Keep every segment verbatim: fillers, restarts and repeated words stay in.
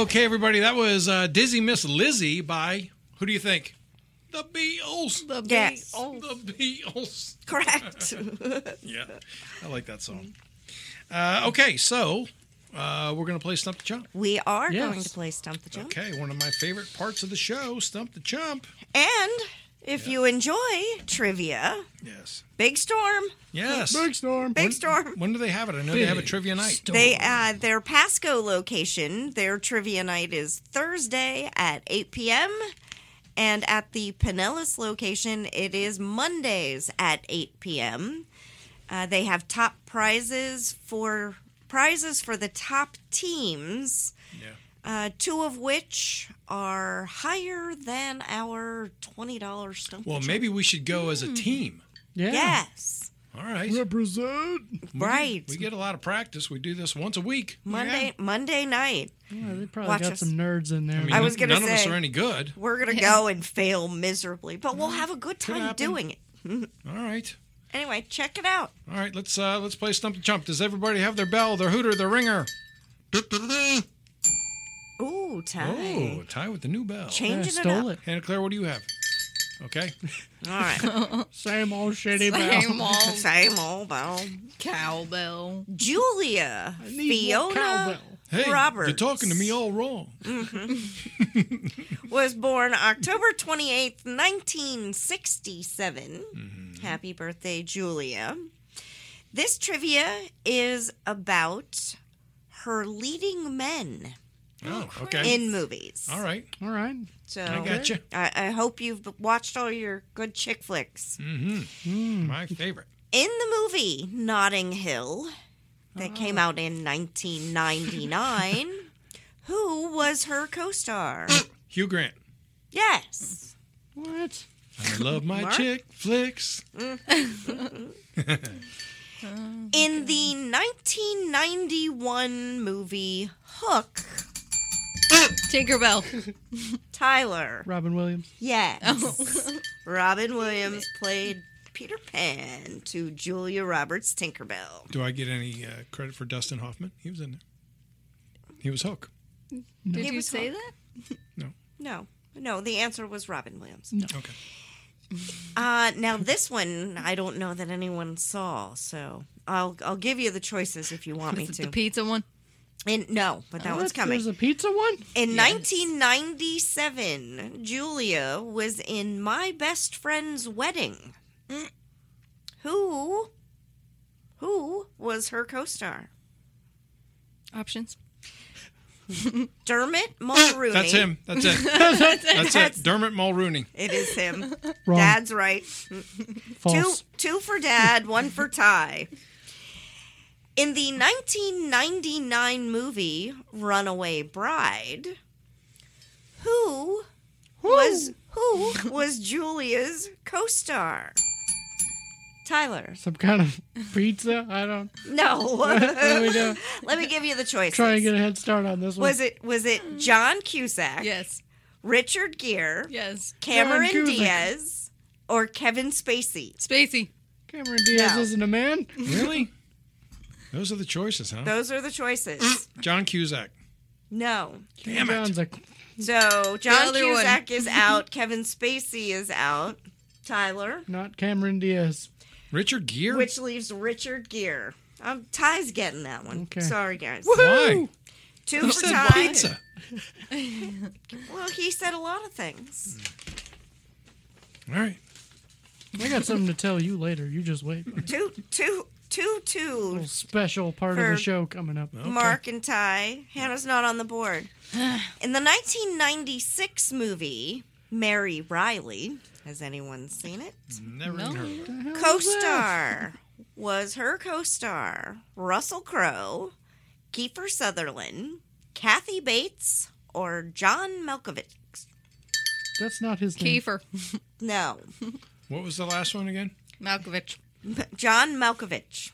Okay, everybody, that was uh, Dizzy Miss Lizzie by, who do you think? The Beatles. The Yes. Beatles. The Beatles. Correct. Yeah, I like that song. Uh, okay, so uh, we're going to play Stump the Chump. We are Yes. going to play Stump the Chump. Okay, one of my favorite parts of the show, Stump the Chump. And if Yeah. you enjoy trivia, Yes. Big Storm, Yes. Big storm. Big Storm. When do they have it? I know they have a trivia night. They uh, their Pasco location, their trivia night is Thursday at eight p.m. And at the Pinellas location, it is Mondays at eight p.m. Uh, they have top prizes for prizes for the top teams, Yeah. uh, two of which are higher than our twenty dollars stump. Well, the maybe we should go as a team. Yeah. Chump. Yes, All right. Represent. We right. Get, we get a lot of practice. We do this once a week. Monday Monday night. Yeah, they probably Watch got us. some nerds in there. I mean, I was none gonna of us say- are any good. We're gonna go and fail miserably, but we'll have a good Could time happen. doing it. All right. Anyway, check it out. All right, let's uh, let's play Stump the Chump. Does everybody have their bell, their hooter, their ringer? Ooh, Ty. Oh, tie with the new bell. yeah, Changing stole it it. Hannah Claire, what do you have? Okay. up. All right. Same old shitty bell. Same old Same old bell. cowbell. Julia I need more Fiona cowbell. Hey, Roberts. you're talking to me all wrong. was born October twenty-eighth, nineteen sixty-seven. Mm-hmm. Happy birthday, Julia. This trivia is about her leading men Oh, okay. in movies. All right. All right. So I got you. I, I hope you've watched all your good chick flicks. Mm-hmm. My favorite. In the movie Notting Hill, that came out in nineteen ninety-nine, who was her co-star? Hugh Grant. Yes. What? I love my Mark? chick flicks. In the nineteen ninety-one movie Hook, Tinkerbell. Tyler. Robin Williams. Yes. Robin Williams played Peter Pan to Julia Roberts Tinkerbell. Do I get any uh, credit for Dustin Hoffman? He was in there. He was Hook. Did He you was say Hook. that? No. No, the answer was Robin Williams. Okay. Uh, now this one I don't know that anyone saw, so I'll I'll give you the choices if you want me Is it to. the pizza one? In, no, but that What? one's coming. There's a pizza one? In nineteen ninety-seven, Julia was in My Best Friend's Wedding. Who, who was her co-star? Options. Dermot Mulrooney. That's him. That's it. That's it. Dermot Mulrooney. It is him. Wrong. Dad's right. False. Two, two for Dad, one for Ty. In the nineteen ninety-nine movie Runaway Bride, who was who was Julia's co-star? Tyler. Some kind of pizza? I don't. No. What do we do? Let me give you the choices. Try and get a head start on this one. Was it was it John Cusack, Yes. Richard Gere, Yes. Cameron John Cusack. Diaz, or Kevin Spacey? Spacey. Cameron Diaz No. isn't a man? Really? Those are the choices, huh? Those are the choices. John Cusack. No. Damn it. John's a, So John other one. Cusack is out. Kevin Spacey is out. Tyler, not Cameron Diaz. Richard Gere? which leaves Richard Gere. Um, Ty's getting that one. Okay. Sorry, guys. Why? Two You for said Ty. pizza. Well, he said a lot of things. All right. I got something to tell you later. You just wait. Two, two, two, two. Little special part of For- the show coming up. Okay. Mark and Ty. Hannah's not on the board. In the nineteen ninety-six movie Mary Riley, has anyone seen it? Never No. even heard of it. What the hell is that? Co-star was her co-star Russell Crowe, Kiefer Sutherland, Kathy Bates, or John Malkovich. That's not his name. Kiefer. No, What was the last one again? Malkovich. John Malkovich.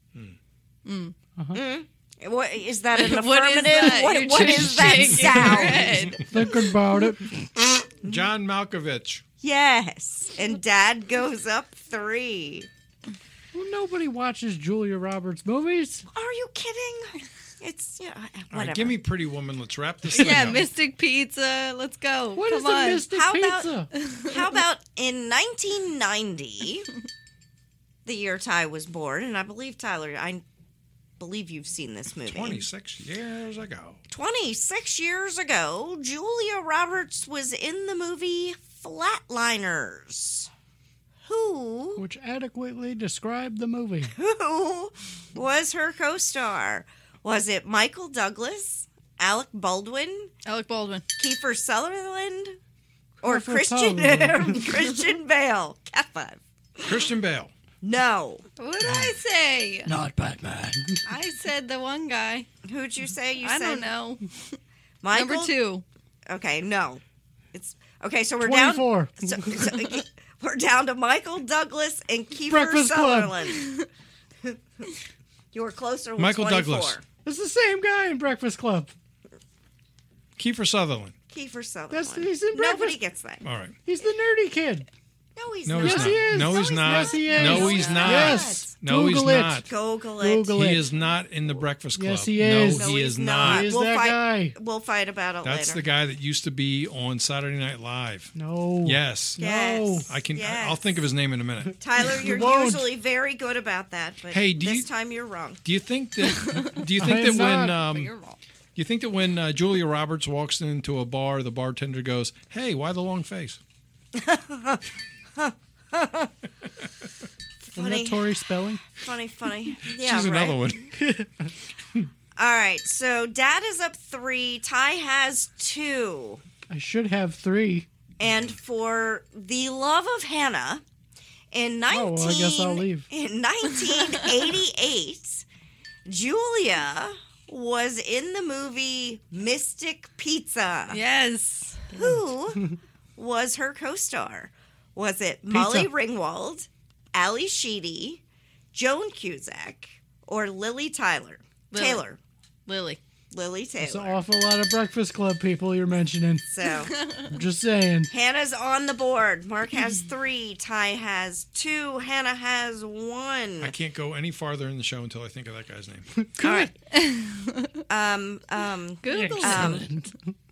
Mm. Mm. What is that an What is affirmative? that? What, You're what just is that shaking your sound? head. Thinking about it. John Malkovich. Yes, and Dad goes up three. Well, nobody watches Julia Roberts movies. Are you kidding? It's yeah, All whatever. right, give me Pretty Woman. Let's wrap this thing Yeah, up. Mystic Pizza. Let's go. What Come is the on. Mystic How Pizza? about how about in nineteen ninety, the year Ty was born, and I believe Tyler, I believe you've seen this movie. twenty-six years ago. twenty-six years ago, Julia Roberts was in the movie Flatliners. Who Which adequately described the movie. who was her co-star? Was it Michael Douglas, Alec Baldwin, Alec Baldwin. Kiefer Sutherland, or Kiefer Christian Sutherland. Christian Bale? Cat five. Christian Bale. No. What did I say? Not Batman. I said the one guy. Who'd you say? You I said don't know. Michael? Number two. Okay, no. It's okay. So we're down. twenty-four. So, so, we're down to Michael Douglas and Kiefer Breakfast Club. Sutherland. You were closer with Michael twenty-four. Douglas. It's the same guy in Breakfast Club. Kiefer Sutherland. Kiefer Sutherland. That's- he's in Nobody Breakfast- gets that. All right. He's the nerdy kid. No, he's No, not. he's Yes, not. he is. No, he's not. Yes, he is. No, No, he's he's not. not. Yes. No, he's Google it. not. Google it. Google He it. is not in the Breakfast Club. Yes, he is. No, No, he he's is not. not. He is We'll that fight- guy. We'll fight about it That's later. the guy that used to be on Saturday Night Live. No. Yes. Yes. I can. Yes. I'll think of his name in a minute. Tyler, you're won't. usually very good about that, but Hey, do this you- time you're wrong. Do you think that? Do you think I that am when? not. But you're Um, wrong. do you think that when uh, Julia Roberts walks into a bar, the bartender goes, "Hey, why the long face?" Isn't Funny. that Tori Spelling? Funny, funny. Yeah, She's right. another one. All right, so Dad is up three. Ty has two. I should have three. And for the love of Hannah, in nineteen, Oh, well, I guess I'll leave. in nineteen eighty-eight, Julia was in the movie Mystic Pizza. Yes. Who was her co-star? Was it Molly Pizza. Ringwald, Ali Sheedy, Joan Cusack, or Lily Tyler? Lily. Taylor. Lily. Lily It's an Taylor. awful lot of Breakfast Club people you're mentioning. So I'm just saying. Hannah's on the board. Mark has three. Ty has two. Hannah has one. I can't go any farther in the show until I think of that guy's name. All right. um. Um. Google Um, Excellent.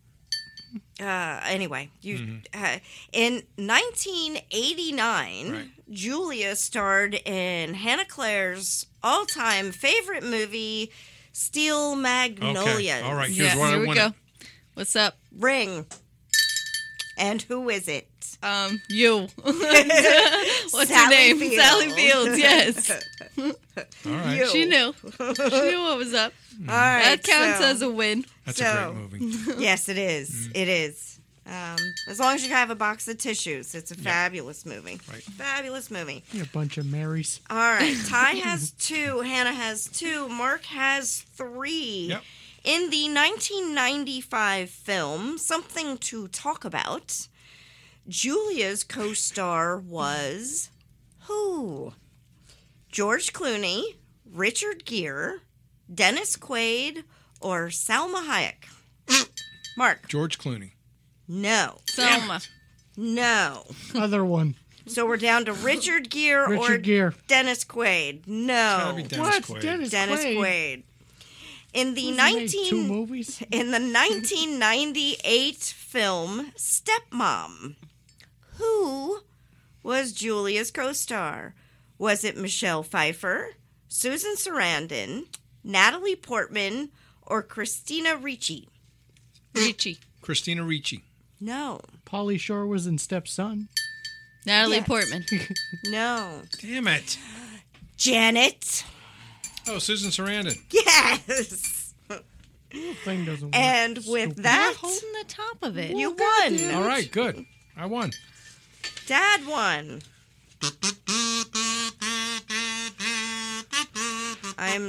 Uh. Anyway, you. Mm-hmm. Uh, in nineteen eighty-nine, Right. Julia starred in Hannah Claire's all-time favorite movie, Steel Magnolias. Okay. All right. Here's Yeah, what here I we want. go. What's up? Ring. And who is it? Um, you. What's her Sally name? Fields. Sally Fields. Yes. All right. You. She knew. She knew what was up. All right. That counts so- as a win. That's So- a great movie. Yes, it is. Mm-hmm. It is. Um, as long as you have a box of tissues, it's a fabulous movie. Right. Fabulous movie. You're a bunch of Marys. All right. Ty has two. Hannah has two. Mark has three. Yep. In the nineteen ninety-five film, Something to Talk About, Julia's co-star was who? George Clooney, Richard Gere, Dennis Quaid, or Salma Hayek? Mark. George Clooney. No. Selma. No. Other one. So we're down to Richard Gere or Richard Gere. Dennis Quaid. It's No. gotta be Dennis What? Quaid. Dennis, Dennis Quaid. Quaid. In the Hasn't he made nineteen two movies. in the nineteen ninety-eight film Stepmom, who was Julia's co-star? Was it Michelle Pfeiffer, Susan Sarandon, Natalie Portman, or Christina Ricci? Richie. Christina Ricci. No. Pauly Shore was in Stepson. Natalie Yes. Portman. No. Damn it. Janet. Oh, Susan Sarandon. Yes. Thing doesn't work. And with Stupid. that, Holding the top of it. you God won. damn All right, good. I won. Dad won. I'm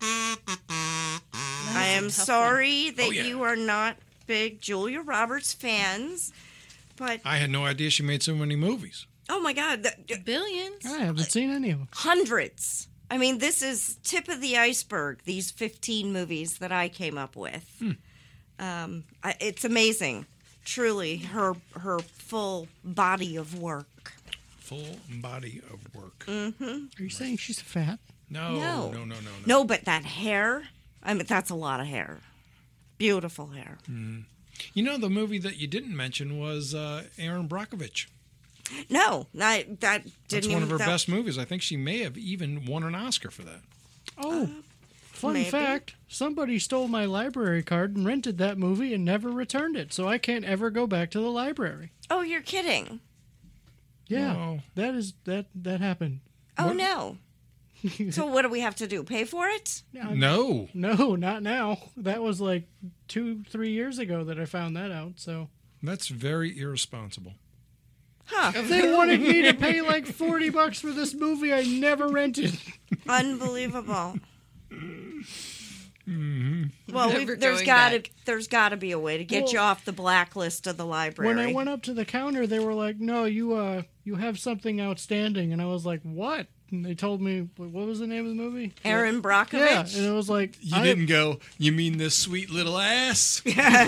I am Tough sorry that Oh, yeah. you are not big Julia Roberts fans, but I had no idea she made so many movies. oh my God, the, the- Billions. I haven't seen any of them. hundreds. I mean, this is tip of the iceberg. These fifteen movies that I came up with. Um, I, it's amazing, truly. Her her full body of work. Full body of work. Mm-hmm. Are you saying she's fat? No, No. no, no, no, no. No, but that hair, I mean, that's a lot of hair. Beautiful hair. You know, the movie that you didn't mention was uh, Aaron Brockovich. No, I, that didn't That's one even, of her that- best movies. I think she may have even won an Oscar for that. Oh, fun maybe. fact. Somebody stole my library card and rented that movie and never returned it, so I can't ever go back to the library. Oh, you're kidding. Yeah, Wow. that is that that happened. Oh, What? no. So what do we have to do? Pay for it? No. No, not now. That was like two, three years ago that I found that out. So That's very irresponsible. Huh. they wanted me to pay like forty bucks for this movie I never rented. Unbelievable. Mm-hmm. Well, Never we've, there's going got to back. there's got to be a way to get Well, you off the blacklist of the library. When I went up to the counter, they were like, "No, you uh, you have something outstanding," and I was like, "What?" And they told me, what was the name of the movie? Aaron Yeah, Brockovich. and it was like, You I- didn't go, you mean this sweet little ass?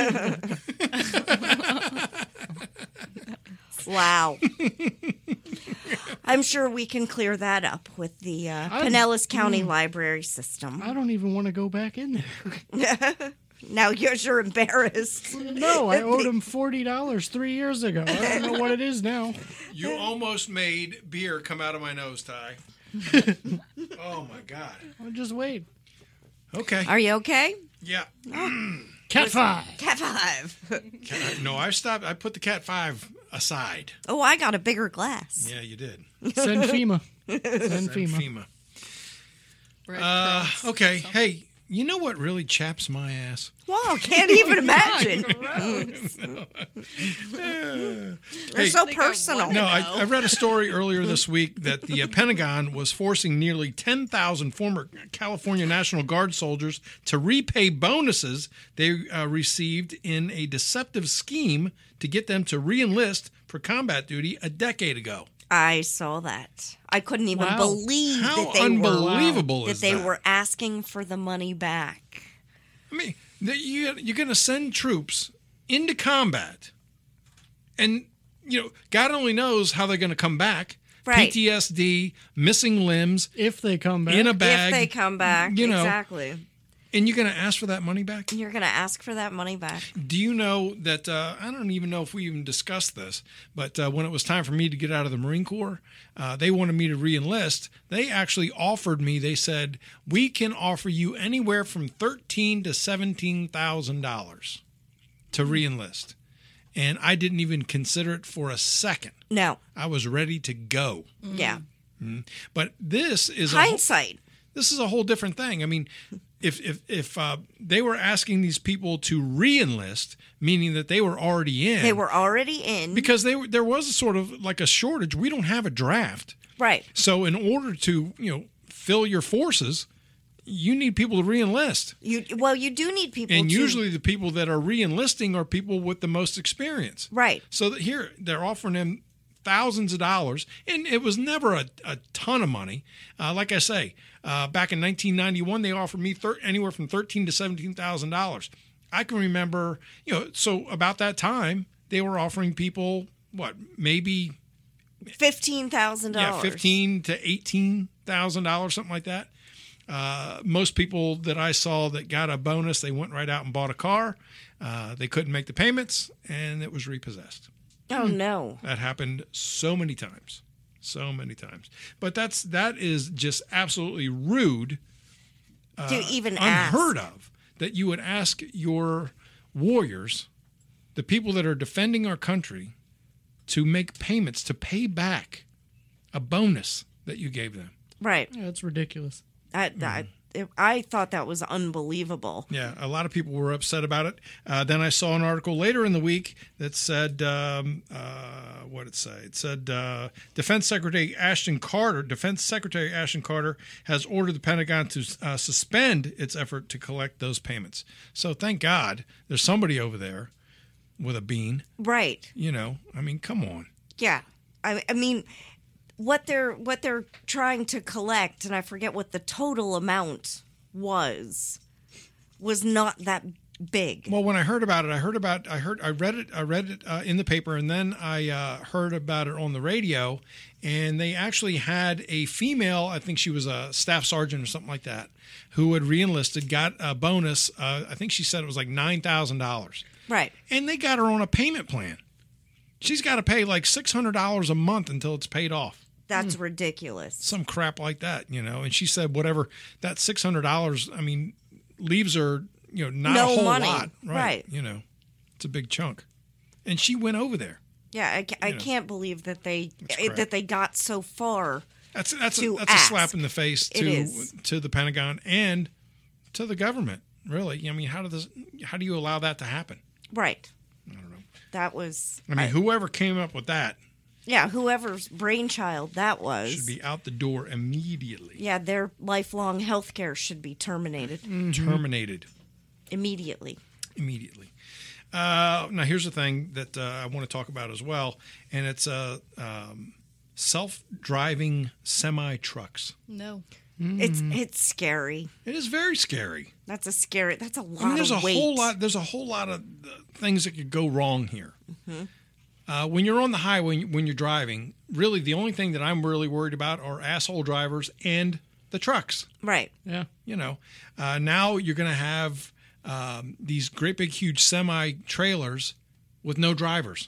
Wow. I'm sure we can clear that up with the uh, I'm- Pinellas County mm. Library System. I don't even want to go back in there. Now you're, you're embarrassed. No, I owed him forty dollars three years ago. I don't know what it is now. You almost made beer come out of my nose, Ty. Oh, my God. I'll just wait. Okay. Are you okay? Yeah. Cat five. Cat five. Cat- no, I stopped. I put the Cat five aside. Oh, I got a bigger glass. Yeah, you did. Send FEMA. Send And FEMA. FEMA. Bread Uh, crumbs. okay. Hey, you know what really chaps my ass? Wow, can't even imagine. They're Hey, so think I personal. wonder. No, I, know. I read a story earlier this week that the uh, Pentagon was forcing nearly ten thousand former California National Guard soldiers to repay bonuses they uh, received in a deceptive scheme to get them to re-enlist for combat duty a decade ago. I saw that. I couldn't even Wow. believe How that they were unbelievable that is they that? were asking for the money back. I mean, that you, you're going to send troops into combat, and you know, God only knows how they're going to come back. Right. P T S D, missing limbs, If they come back. in a bag. If they come back, you know. exactly. And you're going to ask for that money back? You're going to ask for that money back. Do you know that, uh, I don't even know if we even discussed this, but uh, when it was time for me to get out of the Marine Corps, uh, they wanted me to re-enlist. They actually offered me, they said, we can offer you anywhere from thirteen thousand to seventeen thousand dollars to re-enlist. And I didn't even consider it for a second. No. I was ready to go. Yeah. But this is a whole- Hindsight. this is a whole different thing. I mean, if if if uh, they were asking these people to re-enlist, meaning that they were already in, They were already in. because they were, there was a sort of like a shortage. We don't have a draft, right. so in order to you know fill your forces, you need people to re-enlist, You well, you do need people and to, usually the people that are re-enlisting are people with the most experience. right. So that here they're offering them thousands of dollars, and it was never a, a ton of money. Uh, like I say, uh, back in nineteen ninety-one, they offered me thir- anywhere from thirteen to seventeen thousand dollars. I can remember, you know, so about that time they were offering people what maybe Fifteen thousand yeah dollars. fifteen to eighteen thousand dollars, something like that. Uh, most people that I saw that got a bonus, they went right out and bought a car. Uh, they couldn't make the payments, and it was repossessed. Oh no. That happened so many times, so many times. But that's that is just absolutely rude, to even ask. unheard of, that you would ask your warriors, the people that are defending our country, to make payments to pay back a bonus that you gave them. Right. Yeah, it's ridiculous. I, Mm-hmm. I, it, I thought that was unbelievable. Yeah, a lot of people were upset about it. Uh, then I saw an article later in the week that said, um, uh, what did it say? It said uh, Defense Secretary Ashton Carter, Defense Secretary Ashton Carter has ordered the Pentagon to uh, suspend its effort to collect those payments. So thank God there's somebody over there with a bean. Right. You know, I mean, come on. Yeah. I, I mean, what they're what they're trying to collect, and I forget what the total amount was, was not that big. Well, when I heard about it, I heard about I heard I read it I read it uh, in the paper, and then I uh, heard about it on the radio. And they actually had a female, I think she was a staff sergeant or something like that, who had reenlisted, got a bonus. Uh, I think she said it was like nine thousand dollars. Right. And they got her on a payment plan. She's got to pay like six hundred dollars a month until it's paid off. That's ridiculous. Some crap like that, you know. And she said whatever, that six hundred dollars, I mean, leaves her, you know, not No a whole money. lot. Right. You know, it's a big chunk. And she went over there. Yeah, I, ca- I You know. can't believe that they It's eh, crap. that they got so far. That's that's a, To that's a slap ask. in the face It to is. to the Pentagon and to the government. Really, I mean, how does how do you allow that to happen? Right. I don't know. That was. I mean, whoever came up with that Yeah, whoever's brainchild that was. should be out the door immediately. Yeah, their lifelong health care should be terminated Terminated immediately. immediately. Uh, now, here's the thing that uh, I want to talk about as well, and it's uh, um, self-driving semi trucks. No. It's it's scary. It is very scary. That's a scary. That's a lot I mean, there's a of weight. whole lot. There's a whole lot of uh, things that could go wrong here. Uh, when you're on the highway, when you're driving, really the only thing that I'm really worried about are asshole drivers and the trucks. Right. Yeah. You know, uh, now you're going to have um, these great big huge semi trailers with no drivers.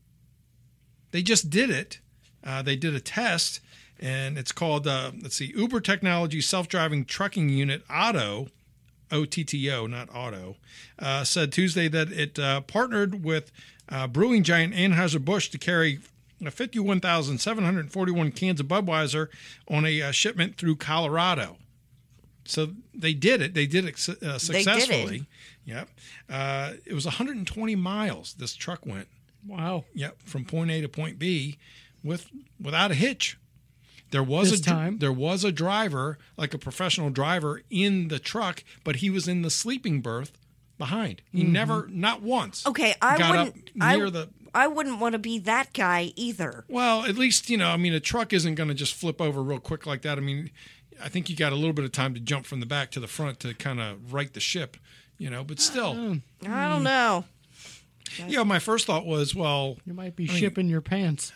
They just did it. Uh, they did a test, and it's called uh, let's see, Uber Technology Self-Driving Trucking Unit Otto, O T T O, not Auto, uh, said Tuesday that it uh, partnered with uh, brewing giant Anheuser-Busch to carry fifty-one thousand seven hundred forty-one cans of Budweiser on a uh, shipment through Colorado. So they did it. They did it su- uh, They did it. successfully. Yep. Uh, it was one hundred twenty miles this truck went. Wow. Yep, from point A to point B, with without a hitch. There was This a dr- time? there was a driver, like a professional driver, in the truck, but he was in the sleeping berth behind. He never, not once. Okay, I got wouldn't. up near I, the. I wouldn't want to be that guy either. Well, at least you know. I mean, a truck isn't going to just flip over real quick like that. I mean, I think you got a little bit of time to jump from the back to the front to kind of right the ship, you know. But still, I don't know. you know, my first thought was, well, You might be shipping your pants.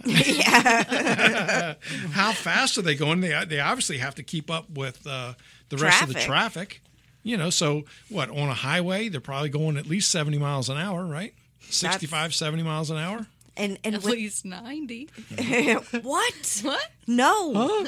how fast are they going? They they obviously have to keep up with uh, the rest of the Traffic. traffic. You know, so what, on a highway, they're probably going at least seventy miles an hour, right? sixty-five, seventy miles an hour. And and At with, least ninety. what? What? No.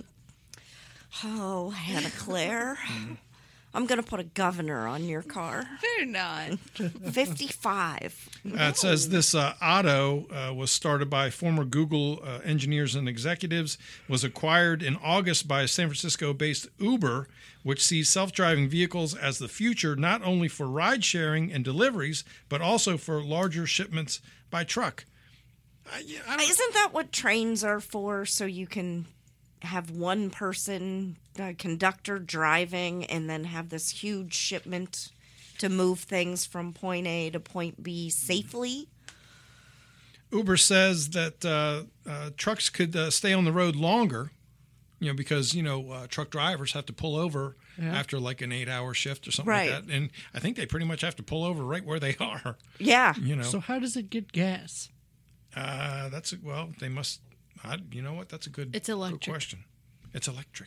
Oh, Hannah Claire. I'm going to put a governor on your car. They're not. fifty-five. Uh, it says this uh, Otto uh, was started by former Google uh, engineers and executives, was acquired in August by San Francisco-based Uber, which sees self-driving vehicles as the future not only for ride-sharing and deliveries, but also for larger shipments by truck. Uh, yeah, I don't, Isn't that what trains are for? So you can have one person, uh, conductor, driving, and then have this huge shipment to move things from point A to point B safely? Uber says that uh, uh, trucks could uh, stay on the road longer, you know, because, you know, uh, truck drivers have to pull over Yeah. after like an eight-hour shift or something Right. like that. And I think they pretty much have to pull over right where they are, Yeah. you know. So how does it get gas? Uh, that's a, well, they must. I, you know what? That's a good. It's good electric. question. It's electric.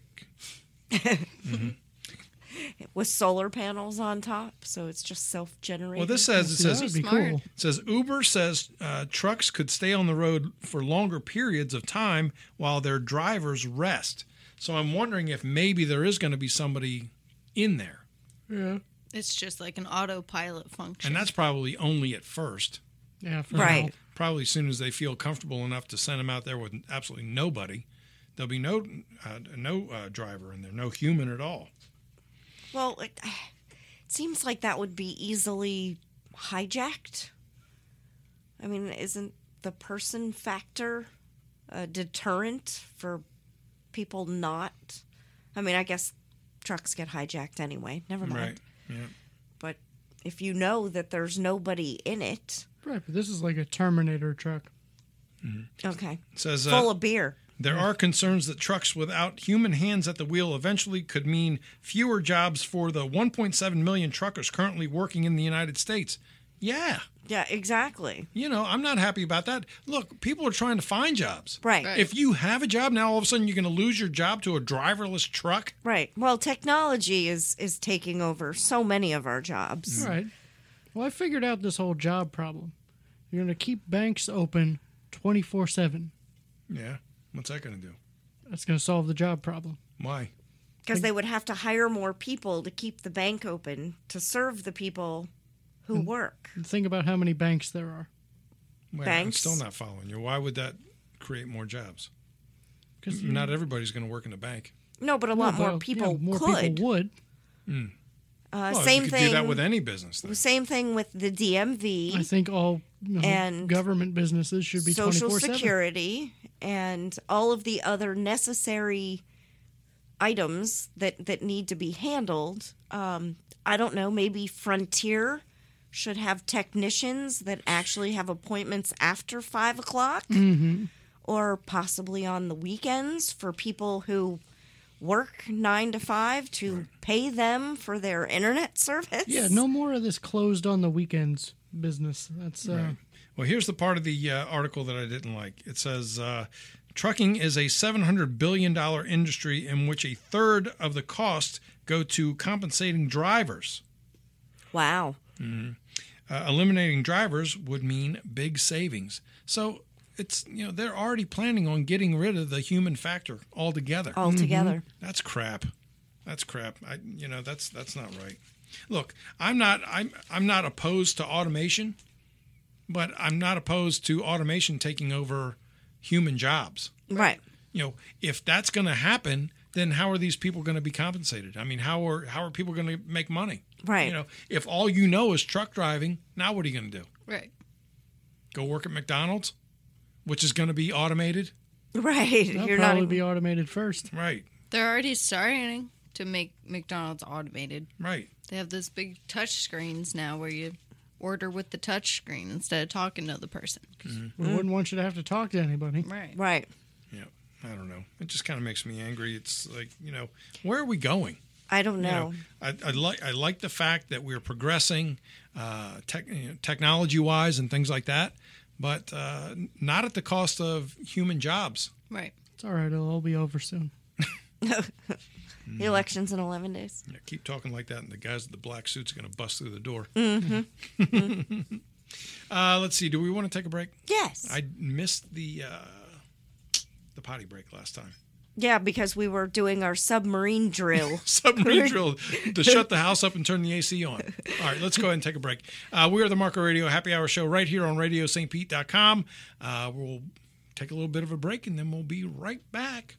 With solar panels on top, so it's just self-generated. Well, this says it Yeah, says that'd it be Smart. cool. says Uber says uh, trucks could stay on the road for longer periods of time while their drivers rest. So I'm wondering if maybe there is going to be somebody in there, Yeah. It's just like an autopilot function. and that's probably only at first. Yeah. For Right. now. Probably as soon as they feel comfortable enough to send them out there with absolutely nobody, there'll be no uh, no uh, driver in there, no human at all. Well, it, it seems like that would be easily hijacked. I mean, isn't the person factor a deterrent for people not? I mean, I guess trucks get hijacked anyway. Never mind. Right. Yeah. But if you know that there's nobody in it, Right, but this is like a Terminator truck. okay, It says uh, full of beer. There are concerns that trucks without human hands at the wheel eventually could mean fewer jobs for the one point seven million truckers currently working in the United States. Yeah. Yeah, exactly. You know, I'm not happy about that. Look, people are trying to find jobs. Right. Right. If you have a job, now all of a sudden you're going to lose your job to a driverless truck. Right. Well, technology is is taking over so many of our jobs. All right. Well, I figured out this whole job problem. You're going to keep banks open twenty-four seven. Yeah. What's that going to do? That's going to solve the job problem. Why? Because they would have to hire more people to keep the bank open to serve the people who work. Think about how many banks there are. Wait, Banks? I'm still not following you. Why would that create more jobs? Because Not everybody's going to work in a bank. No, but a lot more people more could. people would. Uh, Well, same you could thing. do that with any business. Then. Same thing with the D M V. I think all you know, And government businesses should be Social twenty-four seven. Security, and all of the other necessary items that, that need to be handled. Um, I don't know, maybe Frontier should have technicians that actually have appointments after five o'clock, Mm-hmm. or possibly on the weekends for people who work nine to five to pay them for their internet service. Yeah, no more of this closed on the weekends business. That's uh, Right. Well, here's the part of the uh, article that I didn't like. It says uh, trucking is a seven hundred billion dollars industry in which a third of the costs go to compensating drivers. Wow. Uh, eliminating drivers would mean big savings. So it's, you know, they're already planning on getting rid of the human factor altogether. Altogether. That's crap. That's crap. I, you know, that's that's not right. Look, I'm not I'm I'm not opposed to automation, but I'm not opposed to automation taking over human jobs. Right. You know, if that's going to happen, then how are these people going to be compensated? I mean, how are how are people going to make money? Right. You know, if all you know is truck driving, now what are you going to do? Right. Go work at McDonald's, which is going to be automated? Right. that'll You're probably not even, be automated first. Right. They're already starting to make McDonald's automated. Right. They have those big touch screens now where you order with the touch screen instead of talking to the person. We wouldn't want you to have to talk to anybody. Right. right. Yeah. I don't know. It just kind of makes me angry. It's like, you know, where are we going? I don't You know. know, I, I like I like the fact that we're progressing, uh, tech, you know, technology wise and things like that, but uh, not at the cost of human jobs. Right. It's all right. It'll all be over soon. The election's in eleven days. Yeah, keep talking like that, and the guys with the black suits are going to bust through the door. Mm-hmm. uh, let's see. Do we want to take a break? Yes. I missed the uh, the potty break last time. Yeah, because we were doing our submarine drill. Submarine drill to shut the house up and turn the A C on. All right, let's go ahead and take a break. Uh, we are the Marco Radio Happy Hour Show right here on radio st pete dot com. Uh, we'll take a little bit of a break, and then we'll be right back.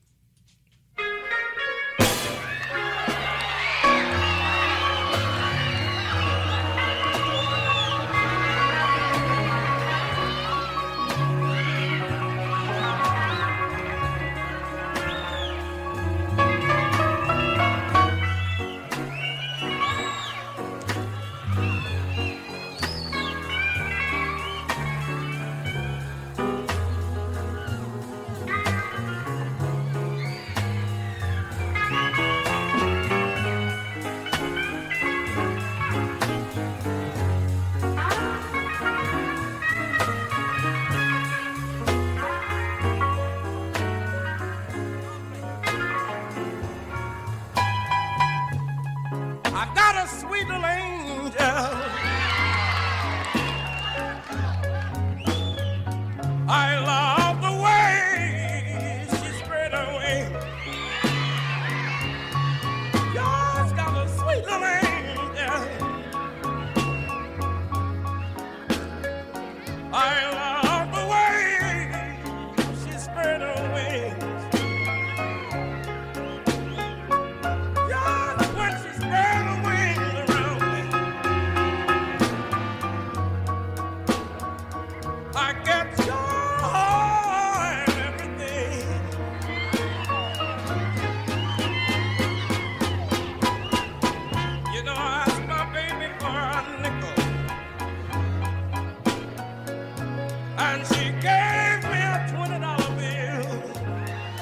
I've got a sweet little angel. I love the way she spread her wings. God's got a sweet little angel. I love the way she spread her wings. Just when she spread her wings around me, I get joy in everything. You know, I asked my baby for a nickel, and she gave me a twenty dollar bill.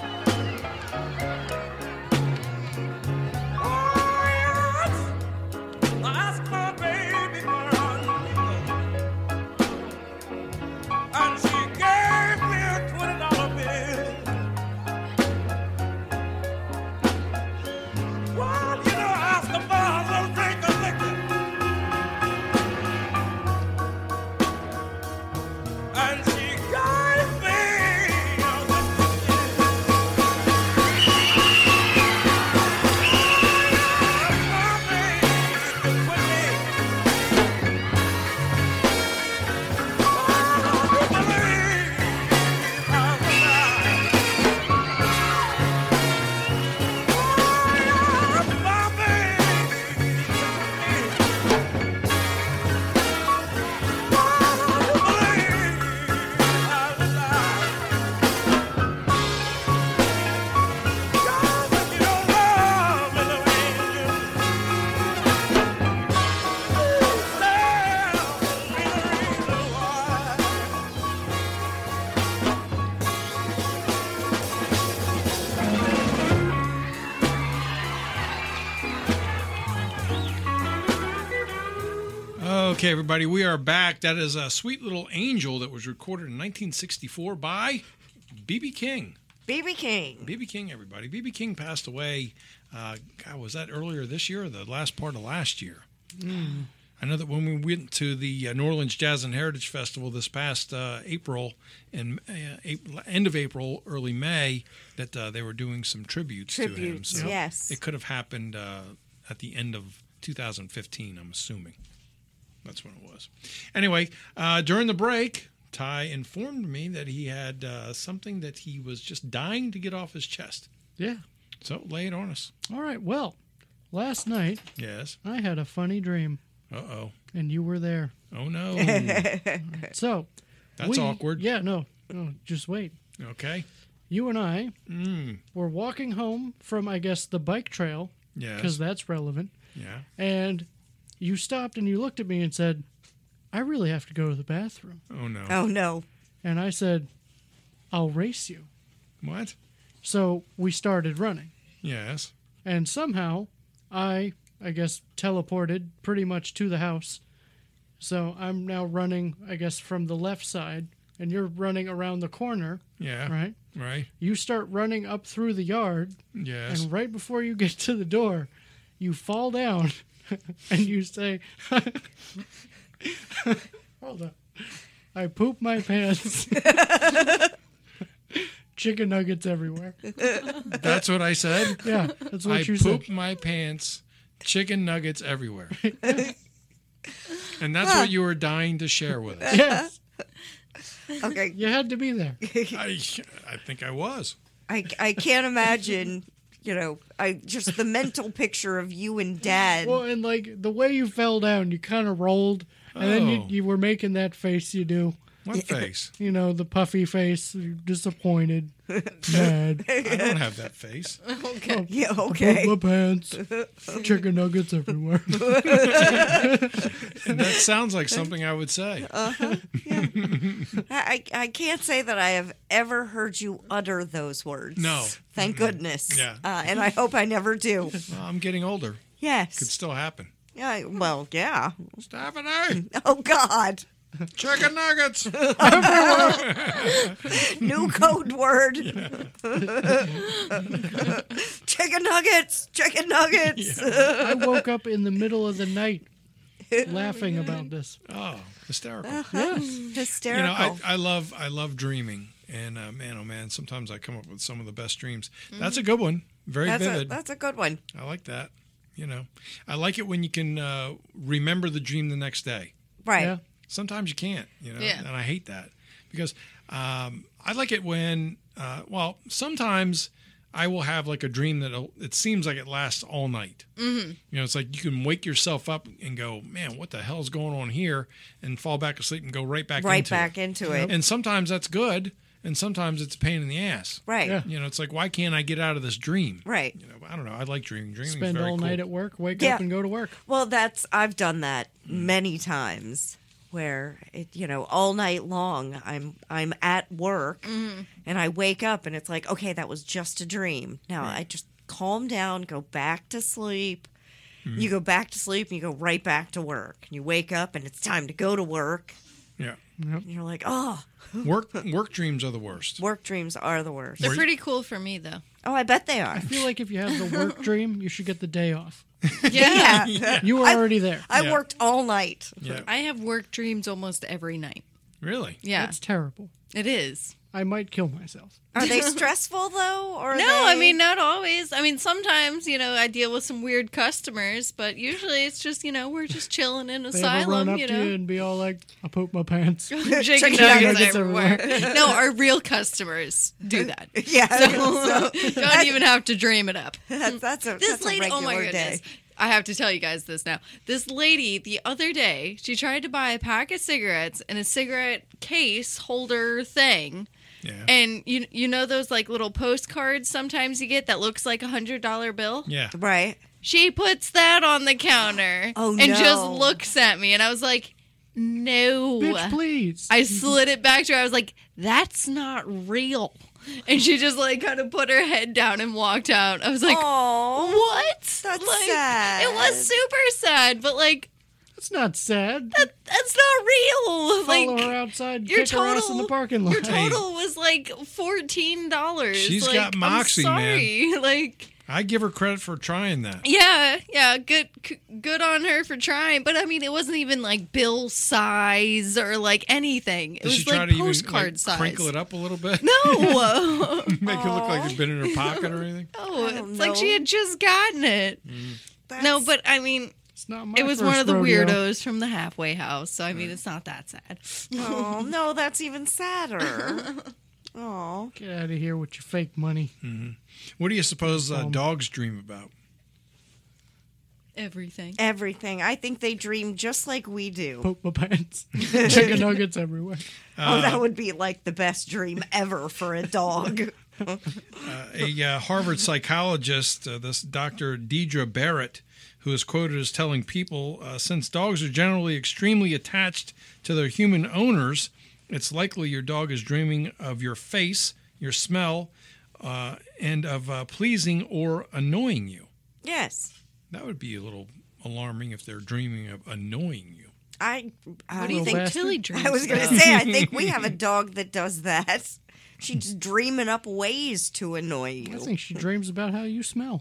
Okay, everybody, we are back. That is a Sweet Little Angel that was recorded in nineteen sixty-four by B B King. B B King. B B King, everybody. B B King passed away, uh, God, was that earlier this year or the last part of last year? Mm. I know that when we went to the uh, New Orleans Jazz and Heritage Festival this past uh, April, and uh, April, end of April, early May, that uh, they were doing some tributes, Tributes, to him. So yes. it could have happened uh, at the end of two thousand fifteen, I'm assuming. That's when it was. Anyway, uh, during the break, Ty informed me that he had uh, something that he was just dying to get off his chest. Yeah. So lay it on us. All right. Well, last night Yes. I had a funny dream, Uh-oh. and you were there. Oh, no. So That's we- awkward. Yeah. No. No. Just wait. Okay. You and I Mm. were walking home from, I guess, the bike trail, Yes. because that's relevant. Yeah. And you stopped and you looked at me and said, "I really have to go to the bathroom." Oh, no. Oh, no. And I said, "I'll race you." What? So we started running. Yes. And somehow I, I guess, teleported pretty much to the house. So I'm now running, I guess, from the left side, and you're running around the corner, Yeah. right? Right. You start running up through the yard, Yes. and right before you get to the door, you fall down and you say, hold on, "I poop my pants." Chicken nuggets everywhere. That's what I said? Yeah, that's what I you poop said. my pants, chicken nuggets everywhere. And that's what you were dying to share with us. Yes, Okay. you had to be there. I, I think I was. I, I can't imagine, you know, I just the mental picture of you and Dad. Well, and like the way you fell down, you kind of rolled, and then you, Oh. you were making that face you do. What face? You know, the puffy face, you're disappointed, mad. I don't have that face. Okay. Yeah, Poop okay. my pants, chicken nuggets everywhere. And that sounds like something I would say. I, I can't say that I have ever heard you utter those words. No. Thank goodness. Yeah. Uh, and I hope I never do. Well, I'm getting older. Could Yes. still happen. Yeah, well, yeah. Stephanie! Oh, God. Chicken nuggets! New code word. Chicken nuggets. Chicken nuggets. I woke up in the middle of the night laughing about this. Oh, hysterical. Yes. Hysterical. You know, I, I love I love dreaming, and uh, man, oh man, sometimes I come up with some of the best dreams. That's a good one, very that's, a, vivid. that's a good one. I like that. You know, I like it when you can uh, remember the dream the next day. Right. Yeah. Sometimes you can't, you know, Yeah. and I hate that because um, I like it when, uh, well, sometimes I will have like a dream that it seems like it lasts all night. Mm-hmm. You know, it's like you can wake yourself up and go, man, what the hell's going on here? And fall back asleep and go right back Right into back it. into it. And sometimes that's good, and sometimes it's a pain in the ass. Right. Yeah. You know, it's like, why can't I get out of this dream? Right. You know, I don't know. I like dreaming. Dreaming is Spend very all cool. night at work, wake Yeah. up and go to work. Well, that's I've done that Mm. many times where it, you know, all night long I'm I'm at work and I wake up and it's like, okay, that was just a dream. Now I just calm down, go back to sleep. Mm-hmm. You go back to sleep and you go right back to work. And you wake up and it's time to go to work. Yeah. And you're like, oh, Work work dreams are the worst. work dreams are the worst. They're pretty cool for me, though. Oh, I bet they are. I feel like if you have the work dream, you should get the day off. Yeah. Yeah. You were I- already there. I Yeah. worked all night. Yeah. I have work dreams almost every night. Really? Yeah, That's terrible. it is. I might kill myself. Are they stressful though? Or are No, they... I mean, not always. I mean, sometimes, you know, I deal with some weird customers, but usually it's just, you know, we're just chilling in They ever run asylum, up you to you know. and be all like, "I poop my pants." Chicken Chicken nuggets nuggets everywhere. No, our real customers do that. Yeah, So, don't even have to dream it up. that's, that's a This that's lady, a regular oh my goodness. day. I have to tell you guys this now. This lady, the other day, she tried to buy a pack of cigarettes in a cigarette case holder thing. Yeah. And you you know those like little postcards sometimes you get that looks like a hundred dollar bill? Yeah. Right. She puts that on the counter Oh, and no. just looks at me, and I was like, no. Bitch, please. I slid it back to her. I was like, that's not real. And she just like kind of put her head down and walked out. I was like, Oh, what? That's like, sad. It was super sad, but like, That's not sad. That's not real. Follow like her outside, your kick her ass in the total- parking lot. your total was like fourteen dollars. She's like, got moxie, I'm man. sorry. Like. I give her credit for trying that. Yeah, yeah, good, c- good on her for trying. But I mean, it wasn't even like bill size or like anything. It Did was she try like to even postcard like, size. crinkle it up a little bit? No, Make it look like it's been in her pocket or anything? no, I don't it's like she know. had just gotten it. That's- No, but I mean, It's not my it was first one of the rodeo. weirdos from the halfway house. So I mean, it's not that sad. Oh, no, that's even sadder. Oh. Get out of here with your fake money. What do you suppose uh, Um, dogs dream about? Everything. Everything. I think they dream just like we do. Poop my pants. Chicken nuggets everywhere. Oh, that would be like the best dream ever for a dog. A uh, Harvard psychologist, uh, this Doctor Deidre Barrett, who is quoted as telling people, uh, since dogs are generally extremely attached to their human owners, it's likely your dog is dreaming of your face, your smell, uh, and of uh, pleasing or annoying you. Yes. That would be a little alarming if they're dreaming of annoying you. I, I What do you Little think bastard. Tilly dreams I was going to about? say, I think we have a dog that does that. She's dreaming up ways to annoy I you. think she dreams about how you smell.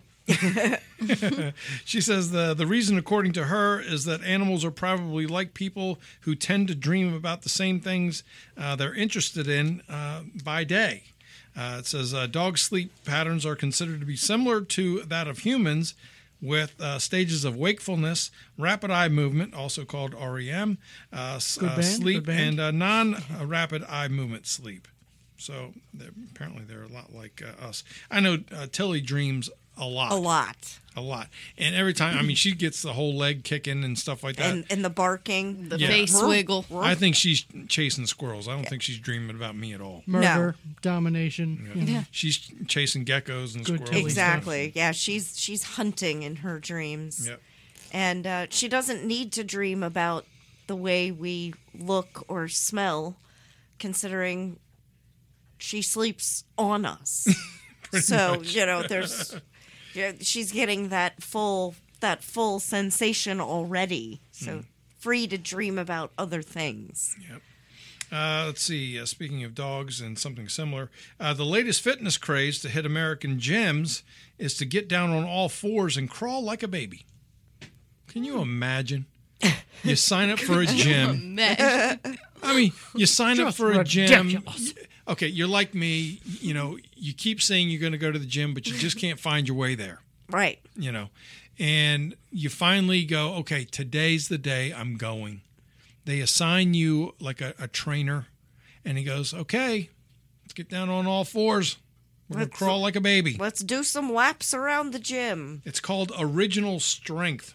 She says the, the reason, according to her, is that animals are probably like people who tend to dream about the same things uh, they're interested in uh, by day. Uh, it says uh, dog sleep patterns are considered to be similar to that of humans, with uh, stages of wakefulness, rapid eye movement, also called R E M, uh, s- Good uh, band, sleep, good band. and uh, non-rapid eye movement sleep. So they're, apparently they're a lot like uh, us. I know uh, Tilly dreams a lot. A lot. A lot. And every time, I mean, she gets the whole leg kicking and stuff like that. And, and the barking. The Yeah. face wiggle. I think she's chasing squirrels. I don't think she's dreaming about me at all. Murder, domination. you know. Yeah. She's chasing geckos and Good squirrels. Tilly Exactly. Yeah, she's she's hunting in her dreams. Yep. And uh, she doesn't need to dream about the way we look or smell, considering she sleeps on us. So, you know, there's yeah, she's getting that full that full sensation already. So free to dream about other things. Uh, let's see. Uh, speaking of dogs and something similar, uh, the latest fitness craze to hit American gyms is to get down on all fours and crawl like a baby. Can you imagine? You sign up for a gym. Meh. I mean, you sign up Just for a gym. ridiculous. Okay, you're like me. You know, you keep saying you're going to go to the gym, but you just can't find your way there. Right. You know, and you finally go, okay, today's the day I'm going. They assign you like a, a trainer, and he goes, okay, let's get down on all fours. We're going to Let's- crawl like a baby. Let's do some laps around the gym. It's called original strength.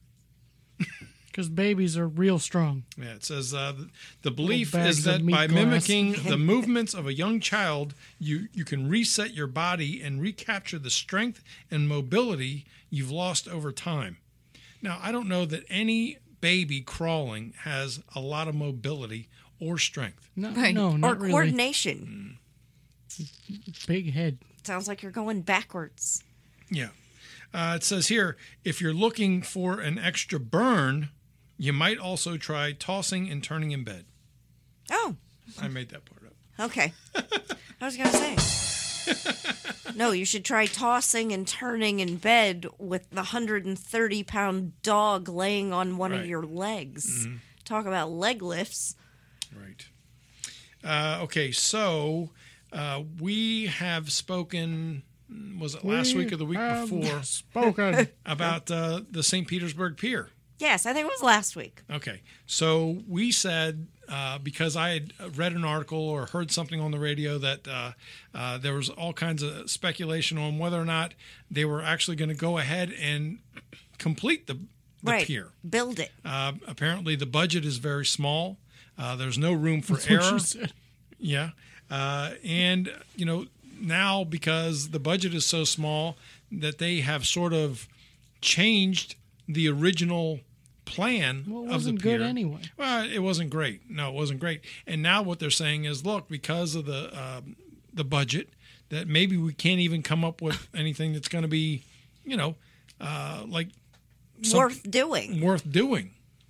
Because babies are real strong. Yeah, it says uh, the, the belief bags is of that meat by glass. mimicking the movements of a young child, you, you can reset your body and recapture the strength and mobility you've lost over time. Now, I don't know that any baby crawling has a lot of mobility or strength. No, Right. no, Or not really. coordination. Big head. Sounds like you're going backwards. Yeah. Uh, it says here, if you're looking for an extra burn, you might also try tossing and turning in bed. Oh, I made that part up. okay. I was going to say. No, you should try tossing and turning in bed with the one hundred thirty pound dog laying on one Right. of your legs. Talk about leg lifts. Right. Uh, okay, so uh, we have spoken, was it last We week or the week have before, Spoken. about uh, the Saint Petersburg Pier. Yes, I think it was last week. Okay, so we said, uh, because I had read an article or heard something on the radio that uh, uh, there was all kinds of speculation on whether or not they were actually going to go ahead and complete the, the right. pier. Build it. Uh, apparently, the budget is very small. Uh, there's no room for That's what error. she said. Yeah. Uh, and, you know, now because the budget is so small that they have sort of changed the original plan Well, it of the wasn't pier. good anyway. Well, it wasn't great. No, it wasn't great. And now what they're saying is, look, because of the uh, the budget, that maybe we can't even come up with anything that's going to be, you know, uh, like some- Worth doing. worth doing.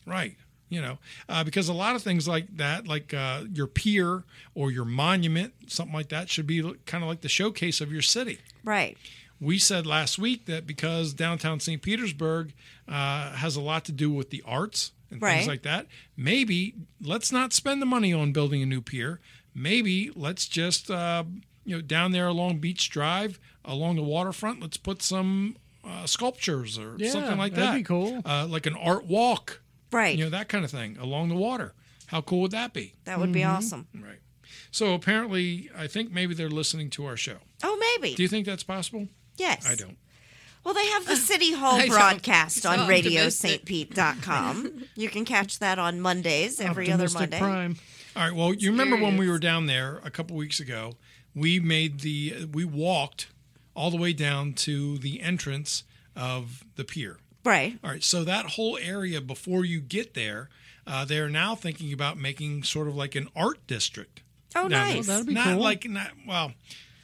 Right. You know, uh, because a lot of things like that, like uh, your pier or your monument, something like that, should be kind of like the showcase of your city. Right. We said last week that because downtown Saint Petersburg uh, has a lot to do with the arts and Right. things like that, maybe let's not spend the money on building a new pier. Maybe let's just, uh, you know, down there along Beach Drive, along the waterfront, let's put some uh, sculptures or Yeah, something like that'd that. be cool. Uh, like an art walk. Right. You know, that kind of thing along the water. How cool would that be? That would be awesome. Right. So apparently, I think maybe they're listening to our show. Oh, maybe. Do you think that's possible? Yes. I don't. Well, they have the City Hall I don't. broadcast So on radio optimistic. st pete dot com. You can catch that on Mondays, every other Optimistic Monday. Prime. All right. Well, you remember when we Serious. were down there a couple weeks ago? We made the we walked all the way down to the entrance of the pier. Right. All right. So that whole area before you get there, uh, they are now thinking about making sort of like an art district. Oh, down there. nice. Oh, that'd be not cool. like not well.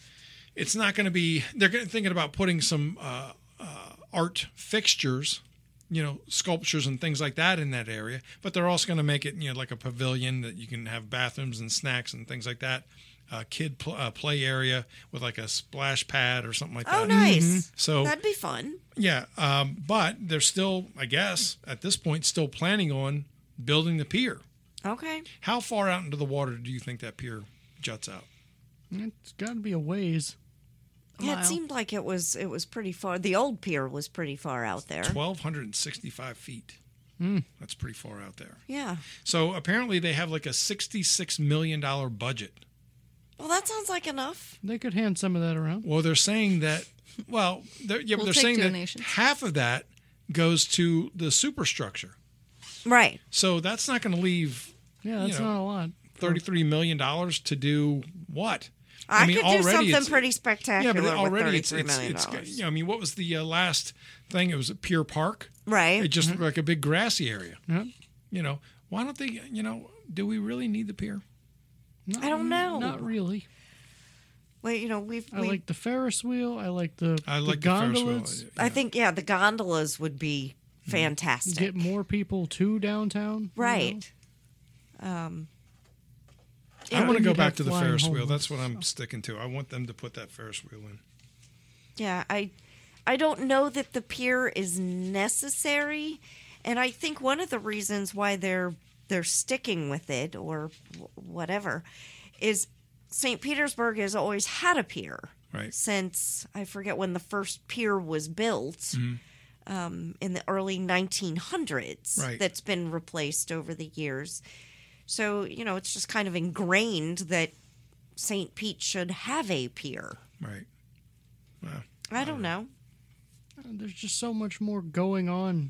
It's not going to be. They're gonna- thinking about putting some uh, uh, art fixtures, you know, sculptures and things like that in that area. But they're also going to make it, you know, like a pavilion that you can have bathrooms and snacks and things like that. A kid pl- uh, play area with like a splash pad or something like Oh, that. nice. So That'd be fun. yeah, um, but they're still, I guess, at this point, still planning on building the pier. Okay. How far out into the water do you think that pier juts out? It's got to be a ways. Yeah, it mile. seemed like it was it was pretty far. The old pier was pretty far out there. twelve sixty-five feet. That's pretty far out there. Yeah. So apparently they have like a sixty-six million dollars budget. Well, that sounds like enough. They could hand some of that around. Well, they're saying that, well, they're, yeah, but We'll they're take saying donations. that half of that goes to the superstructure. Right. So that's not going to leave Yeah, that's You know, not a lot. thirty-three million dollars to do what? I, mean, could do already something it's- pretty Yeah, spectacular but already with it's, thirty-three it's, million it's, dollars. you know, I mean, what was the uh, last thing? It was at Pier Park. Right. It just looked like a big grassy area. Yeah. You know, why don't they, you know, do we really need the pier? Not, I don't know. Not really. Well, you know, we've. I we, like the Ferris wheel. I like the, I like the the Ferris wheel. gondolas. I think yeah, the gondolas would be fantastic. Get more people to downtown. you right. Um. I want to You'd go have back to the flying Ferris wheel. homeless. That's what I'm sticking to. I want them to put that Ferris wheel in. Yeah, I I don't know that the pier is necessary, and I think one of the reasons why they're they're sticking with it or w- whatever is Saint Petersburg has always had a pier Right. since I forget when the first pier was built. Mm-hmm. Um, in the early nineteen hundreds, Right. that's been replaced over the years. So, you know, it's just kind of ingrained that Saint Pete should have a pier. Right. Wow. I don't know. know? There's just so much more going on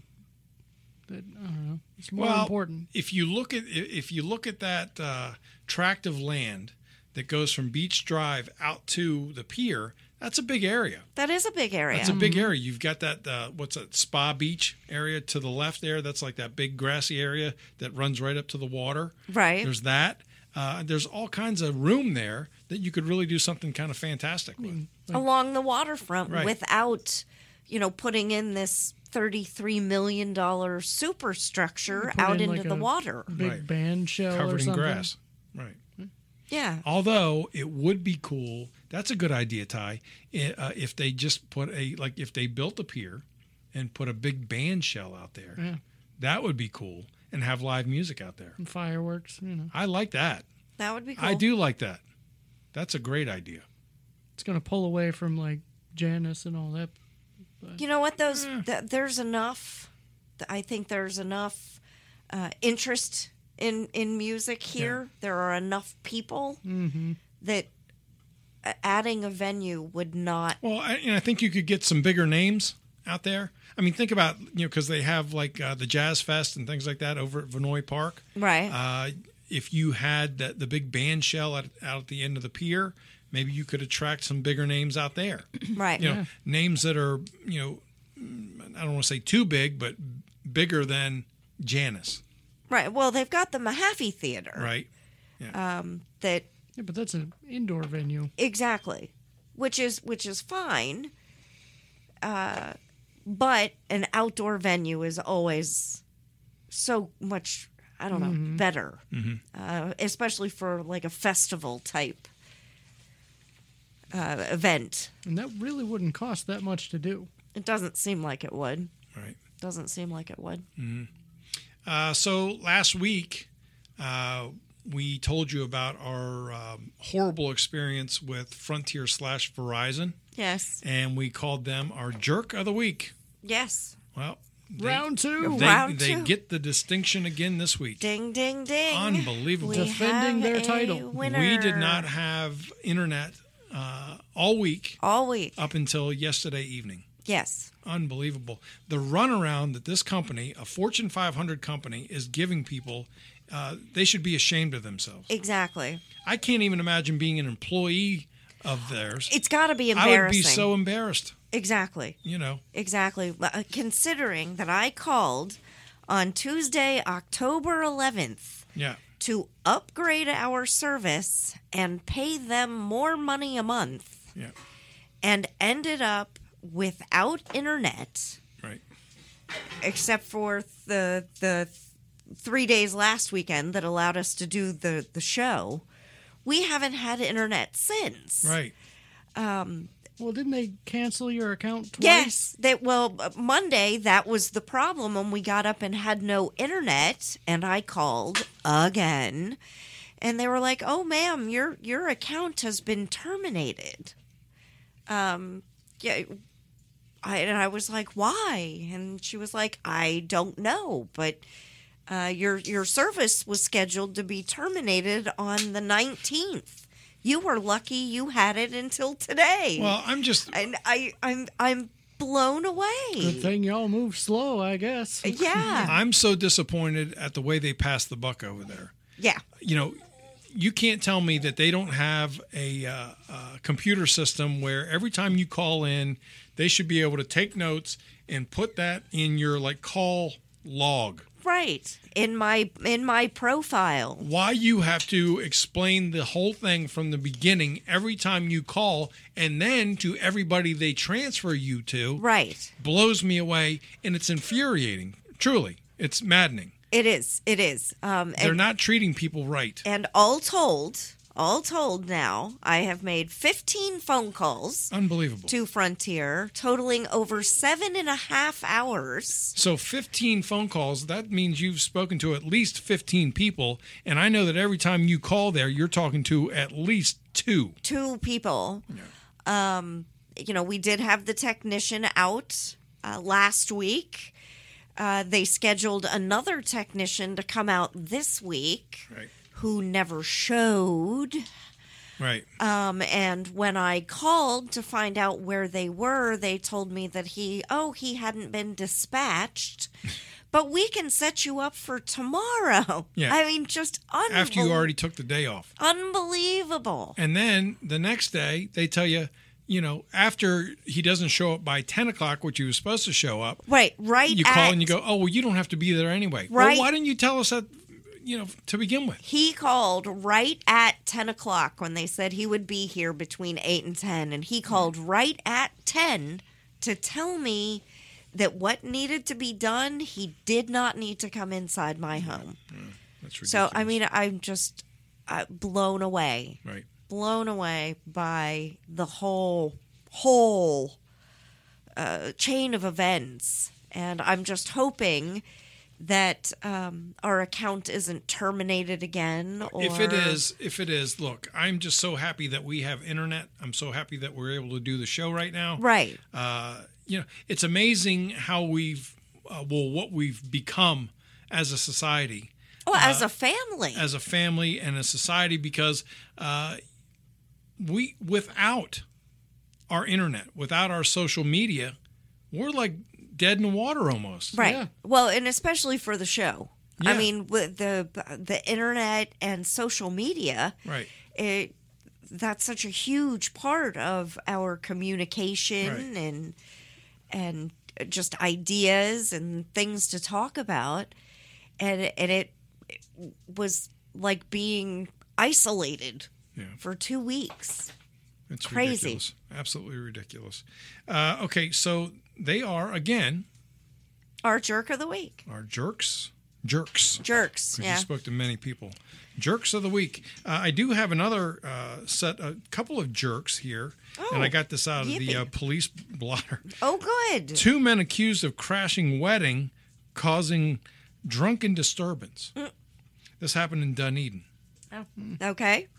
that I don't know. It's more Well, important. if you look at if you look at that uh, tract of land that goes from Beach Drive out to the pier, that's a big area. That is a big area. That's a big area. You've got that uh, what's that Spa Beach area to the left there. That's like that big grassy area that runs right up to the water. Right. There's that. Uh, there's all kinds of room there that you could really do something kind of fantastic with. Along the waterfront Right. without, you know, putting in this thirty-three million dollars superstructure Put out in, into like, the a water. Big Right. band shell or Covered in something. grass. Right. Yeah. Although it would be cool. That's a good idea, Ty. i- Uh, if they just put a like if they built a pier and put a big band shell out there, Yeah. that would be cool, and have live music out there. And fireworks, you know. I like that. That would be cool. I do like that. That's a great idea. It's going to pull away from like Janice and all that. You know what? Those th- there's enough. I think there's enough uh, interest in in music here. There are enough people Mm-hmm. that uh, adding a venue would not. Well, I, and I think you could get some bigger names out there. I mean, think about, you know, because they have like uh, the Jazz Fest and things like that over at Vinoy Park. Right. Uh, if you had that, the big band shell at, out at the end of the pier, maybe you could attract some bigger names out there. right. You know, names that are, you know, I don't want to say too big, but bigger than Janice, Right. Well, they've got the Mahaffey Theater. right? Um, that Yeah, but that's an indoor venue. exactly, which is which is fine. Uh, but an outdoor venue is always so much, I don't know, Mm-hmm. better, uh, especially for like a festival type uh, event. And that really wouldn't cost that much to do. It doesn't seem like it would. Right. Doesn't seem like it would. Uh, so last week, uh, we told you about our um, horrible experience with Frontier slash Verizon, Yes. and we called them our jerk of the week. Yes. Well, they, Round two. they, Round they two. get the distinction again this week. Ding, ding, ding. Unbelievable. We Defending have their a title. winner. We did not have internet uh, all week all week. up until yesterday evening. Yes. Unbelievable. The runaround that this company, a Fortune five hundred company, is giving people, uh, they should be ashamed of themselves. Exactly. I can't even imagine being an employee of theirs. It's got to be I embarrassing. would be so embarrassed, Exactly. you know. Exactly. Uh, Considering that I called on Tuesday, October eleventh, Yeah. to upgrade our service and pay them more money a month, Yeah. and ended up without internet, Right. except for the the three days last weekend that allowed us to do the the show. We haven't had internet since. Right. Well, didn't they cancel your account twice? Yes, that well uh, Monday that was the problem when we got up and had no internet, and I called again, and they were like, "Oh, ma'am, your your account has been terminated." Um, yeah, I and I was like, "Why?" And she was like, "I don't know, but uh, your your service was scheduled to be terminated on the nineteenth. You were lucky you had it until today." Well, I'm just, And I, I'm, I'm blown Good away. thing y'all move slow, I guess. Yeah, I'm so disappointed at the way they passed the buck over there. yeah, You know, you can't tell me that they don't have a, uh, a computer system where every time you call in, they should be able to take notes and put that in your like call log. right. In my, in my profile, Why you have to explain the whole thing from the beginning every time you call, and then to everybody they transfer you to, right? blows me away, and it's infuriating. Truly, it's maddening. It is, it is. Um, They're and, not treating people right. and all told, all told, now I have made fifteen phone calls Unbelievable. to Frontier, totaling over seven and a half hours. So fifteen phone calls, that means you've spoken to at least fifteen people. And I know that every time you call there, you're talking to at least two. Two people. Um, you know, we did have the technician out uh, last week. Uh, they scheduled another technician to come out this week Right. who never showed. Right. Um, and when I called to find out where they were, they told me that he, oh, he hadn't been dispatched. But we can set you up for tomorrow. Yeah. I mean, just unbel- After you already took the day off. unbelievable. And then the next day, they tell you, you know, after he doesn't show up by ten o'clock, which he was supposed to show up, Right, right. you call at- and you go, oh, well, you don't have to be there anyway. Right. Well, why didn't you tell us that, you know, to begin with? He called right at ten o'clock when they said he would be here between eight and ten. And he called right at ten to tell me that what needed to be done, he did not need to come inside my home. That's ridiculous. So, I mean, I'm just uh, blown away. Right. Blown away by the whole, whole uh, chain of events. And I'm just hoping that um, our account isn't terminated again. Or... If it is, if it is, look, I'm just so happy that we have internet. I'm so happy that we're able to do the show right now. Right. Uh, you know, it's amazing how we've, uh, well, what we've become as a society, Well, as a family. as a family and a society, because uh, we, without our internet, without our social media, we're like dead in the water almost. right. Yeah. Well, and especially for the show. I Yeah. mean, with the the internet and social media, Right. it that's such a huge part of our communication Right. and and just ideas and things to talk about, and it, and it was like being isolated Yeah. for two weeks. It's Crazy. ridiculous. Absolutely ridiculous. Uh, okay, so they are, again, Our jerk of the week. our jerks, Jerks. Jerks. 'Cause Yeah. You spoke to many people. Jerks of the week. Uh, I do have another uh, set, a couple of jerks here, Oh, and I got this out of the yippee. uh, police blotter. Oh, good. Two men accused of crashing wedding, causing drunken disturbance. Mm. This happened in Dunedin. Okay.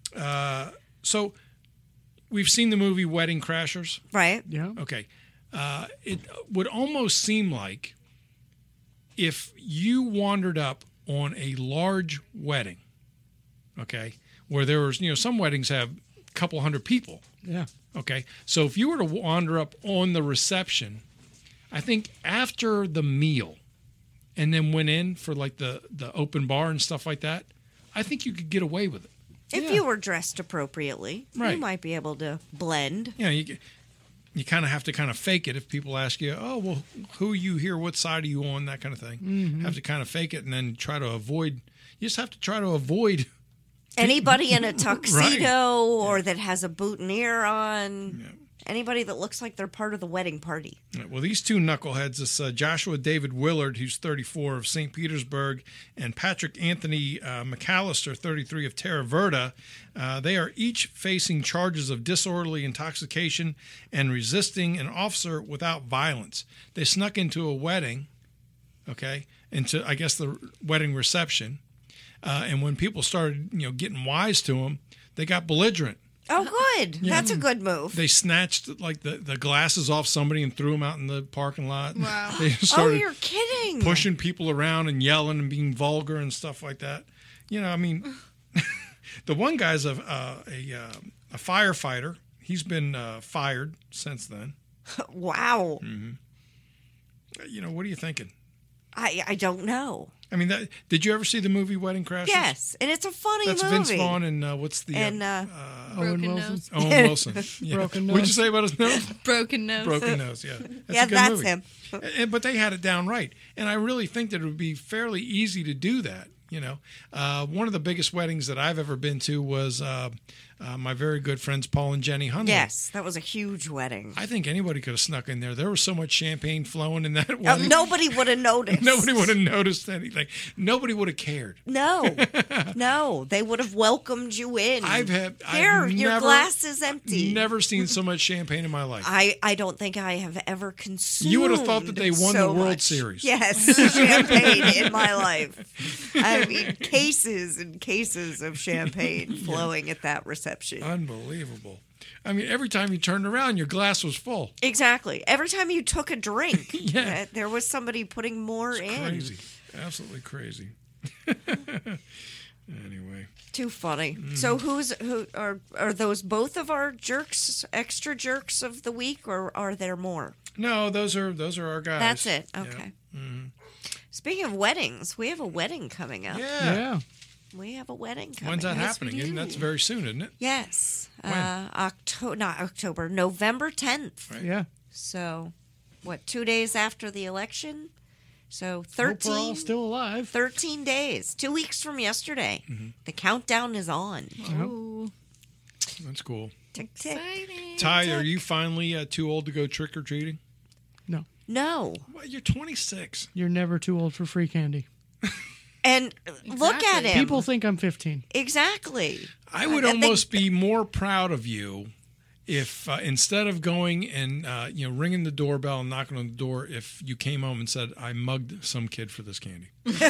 So, we've seen the movie Wedding Crashers. Right. Yeah. Okay. Uh, it would almost seem like if you wandered up on a large wedding, okay, where there was, you know, some weddings have a couple hundred people, Yeah. okay. So if you were to wander up on the reception, I think after the meal and then went in for like the, the open bar and stuff like that, I think you could get away with it. If Yeah. you were dressed appropriately, Right. you might be able to blend. You know, you, you kind of have to kind of fake it if people ask you, oh, well, who are you here? What side are you on? That kind of thing. Mm-hmm. Have to kind of fake it and then try to avoid. You just have to try to avoid. Anybody in a tuxedo Right. or that has a boutonniere on. Anybody that looks like they're part of the wedding party. Well, these two knuckleheads, this uh, Joshua David Willard, who's thirty-four of Saint Petersburg, and Patrick Anthony uh, McAllister, thirty-three of Terra Verda, uh, they are each facing charges of disorderly intoxication and resisting an officer without violence. They snuck into a wedding, okay, into, I guess, the wedding reception. Uh, and when people started, you know, getting wise to them, they got belligerent. Oh, good. That's a good move. They snatched like the, the glasses off somebody and threw them out in the parking lot. Wow. They Oh, started you're kidding. pushing people around and yelling and being vulgar and stuff like that. You know, I mean, the one guy's a uh, a, uh, a firefighter. He's been uh, fired since then. Wow. You know, what are you thinking? I, I don't know. I mean, that, did you ever see the movie Wedding Crashers? Yes. And it's a funny That's movie. Vince Vaughn and uh, what's the And uh, uh, Owen Broken Wilson. nose. Owen Wilson? Yeah. Broken What'd you Nose. say about his nose? Broken nose. Broken Nose, yeah. That's yeah, a good that's movie. him. And- but they had it down right. And I really think that it would be fairly easy to do that. You know, uh, one of the biggest weddings that I've ever been to was uh, uh, my very good friends Paul and Jenny Hunley. Yes, that was a huge wedding. I think anybody could have snuck in there. There was so much champagne flowing in that Oh, wedding. nobody would have noticed. Nobody would have noticed anything. Nobody would have cared. No, no, they would have welcomed you in. I've had Here, I've your never, glass is empty. Never seen so much champagne in my life. I, I don't think I have ever consumed. You would have thought that they won so the World much. Series. Yes, champagne in my life. I mean, cases and cases of champagne flowing at that reception. Unbelievable. I mean, every time you turned around, your glass was full. Exactly. Every time you took a drink, Yeah. uh, there was somebody putting more in. Crazy. Absolutely crazy. Anyway. Too funny. Mm-hmm. So who's who are are those both of our jerks, extra jerks of the week, or are there more? No, those are those are our guys. That's it. Yeah. Okay. Speaking of weddings, we have a wedding coming up. Yeah. Yeah. We have a wedding coming When's that up. happening? we And do. that's very soon, isn't it? Yes. When? Uh, October, not October, November tenth. Right. Yeah. So, what, two days after the election? So, Hope we're all thirteen, still alive. thirteen days, two weeks from yesterday. Mm-hmm. The countdown is on. Ooh. That's cool. Tick, tick. Exciting. Ty, are you finally uh, too old to go trick or treating? No. No. Well, you're twenty-six. You're never too old for free candy. And look at Exactly. him. People think I'm fifteen. Exactly. I would And they- almost be more proud of you if uh, instead of going and uh, you know ringing the doorbell and knocking on the door, if you came home and said, "I mugged some kid for this candy."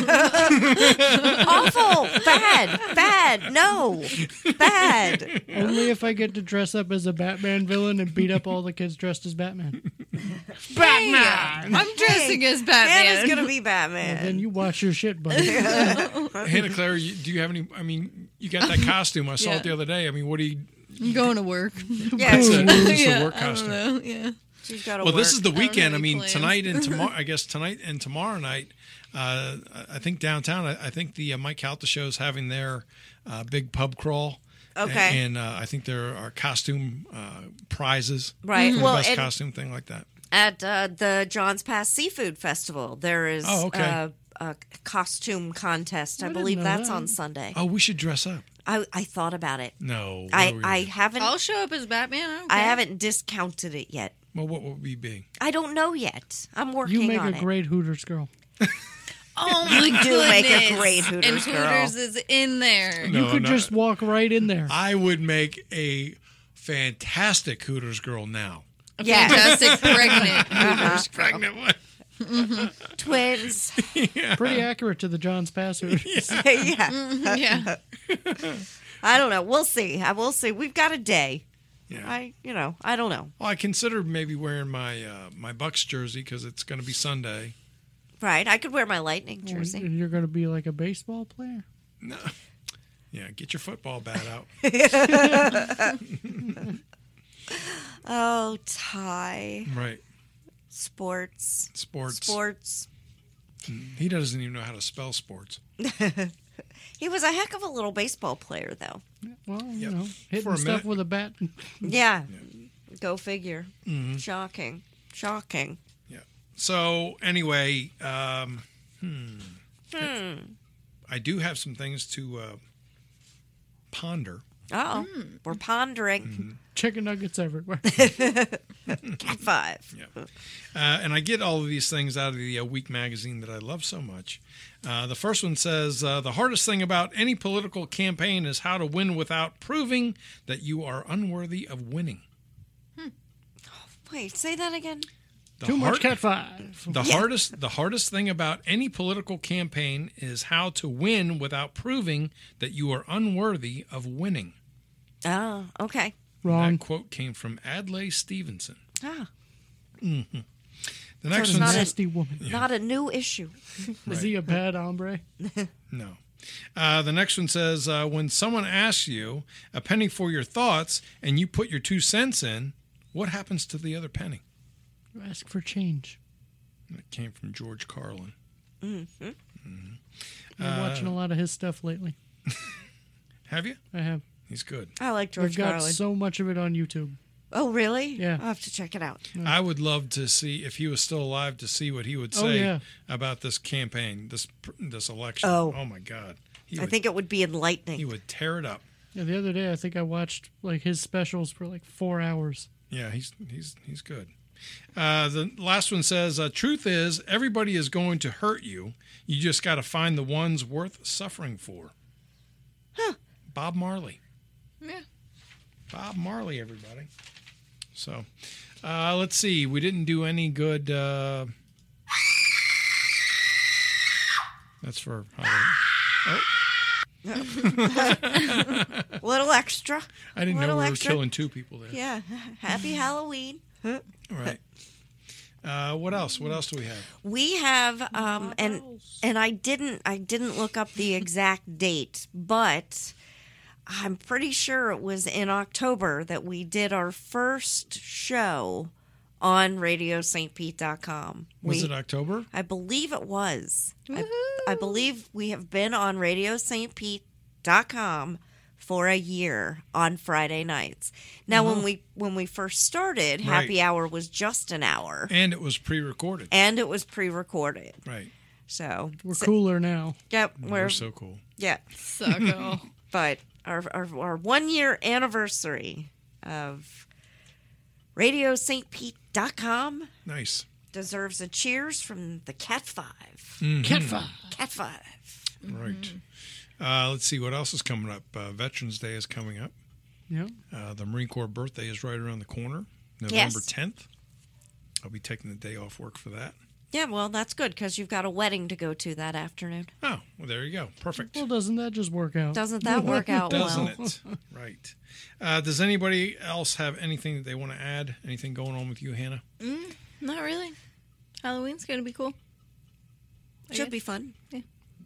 Awful. Bad. Bad. No. Bad. Only if I get to dress up as a Batman villain and beat up all the kids dressed as Batman. Batman. I'm dressing as Hannah's Batman. going to be Batman. Then you watch your shit, buddy. Hannah Claire, you, do you have any? I mean, you got that costume. I saw Yeah. it the other day. I mean, what do you? I'm going to work. yeah, It's a, it's yeah, a work I don't costume. know. Yeah. she's got to Well, work. this is the don't have weekend. I any mean, plans. tonight and tomorrow. I guess tonight and tomorrow night. Uh, I think downtown. I, I think the uh, Mike Calta show is having their uh, big pub crawl. Okay. And, and uh, I think there are costume uh, prizes. Right. For the Well, best and- costume thing like that. At uh, the John's Pass Seafood Festival, there is Oh, okay. uh, a costume contest. I, I didn't believe know that's that. on Sunday. Oh, we should dress up. I, I thought about it. No. what I, are we I gonna do? haven't I'll show up as Batman. I, don't I care. haven't discounted it yet. Well, what would we be? I don't know yet. I'm working You make on a it. great Hooters girl. Oh my You do make a goodness. great Hooters and girl. Hooters is in there. You No, could no. just walk right in there. I would make a fantastic Hooters girl now. Yeah. Fantastic pregnant Hooters girl. Pregnant one. Twins. Pretty accurate to the John's Pass Hooters. yeah. Yeah. I don't know. We'll see. I will see. We've got a day. Yeah. I, you know, I don't know. Well, I considered maybe wearing my uh, my Bucks jersey because it's going to be Sunday. Right. I could wear my Lightning jersey. And you're going to be like a baseball player? No. Yeah, get your football bat out. Oh, Ty. Right. Sports. Sports. Sports. He doesn't even know how to spell sports. He was a heck of a little baseball player, though. Well, you Yep. know, For hitting a stuff minute. with a bat. Yeah. Go figure. Mm-hmm. Shocking. Shocking. So anyway, um, hmm. Hmm. I do have some things to uh, ponder. Oh, we're pondering. Mm-hmm. Chicken nuggets everywhere. Cat five. Yeah. Uh, and I get all of these things out of the uh, Week magazine that I love so much. Uh, the first one says, uh, the hardest thing about any political campaign is how to win without proving that you are unworthy of winning. Wait, say that again. The Too hard- much cat five. The Yeah. hardest the hardest thing about any political campaign is how to win without proving that you are unworthy of winning. Oh, okay. Wrong. That quote came from Adlai Stevenson. Ah, The next it's one not a- says, Nasty woman. not a new issue. Is he a bad hombre? no. Uh, the next one says, uh, when someone asks you a penny for your thoughts and you put your two cents in, what happens to the other penny? Ask for change. That came from George Carlin. I'm watching a lot of his stuff lately. Have you? I have. He's good. I like We've George got Carlin. so much of it on YouTube. Oh, really? Yeah. I'll have to check it out. I would love to see, if he was still alive, to see what he would Oh, say yeah. about this campaign, this this election. Oh. my God. He I would, think it would be enlightening. he would tear it up. Yeah, the other day, I think I watched like his specials for like four hours. Yeah, he's he's he's good. Uh, the last one says, uh, truth is, everybody is going to hurt you. You just got to find the ones worth suffering for. Huh. Bob Marley. Yeah. Bob Marley, everybody. So, uh, let's see. We didn't do any good. Uh... That's for Halloween. A little extra. I didn't know Little we were extra. killing two people there. Yeah. Happy Halloween. All right. Uh, what else? What else do we have? We have um and and I didn't I didn't look up the exact date, but I'm pretty sure it was in October that we did our first show on radio st pete dot com. Was we, it October? I believe it was. I, I believe we have been on radio st pete dot com for a year on Friday nights. Now, when we when we first started, Happy Right. Hour was just an hour, And it was pre-recorded. and it was pre-recorded. Right. So We're so- cooler now. Yep, We're we're so cool. yeah, Sucko. but our our, our one year anniversary of radio st pete dot com Nice. deserves a cheers from the Cat Five. Mm-hmm. Cat five. Cat Five. Right. Uh, let's see what else is coming up. Uh, Veterans Day is coming up. Yeah. Uh, the Marine Corps birthday is right around the corner, November Yes. tenth. I'll be taking the day off work for that. Yeah, well, that's good because you've got a wedding to go to that afternoon. Oh, well, there you go. Perfect. Well, doesn't that just work out? Doesn't that work out Doesn't well? it? Right. Uh, does anybody else have anything that they want to add? Anything going on with you, Hannah? Not really. Halloween's going to be cool. I Should guess. be fun. Yeah.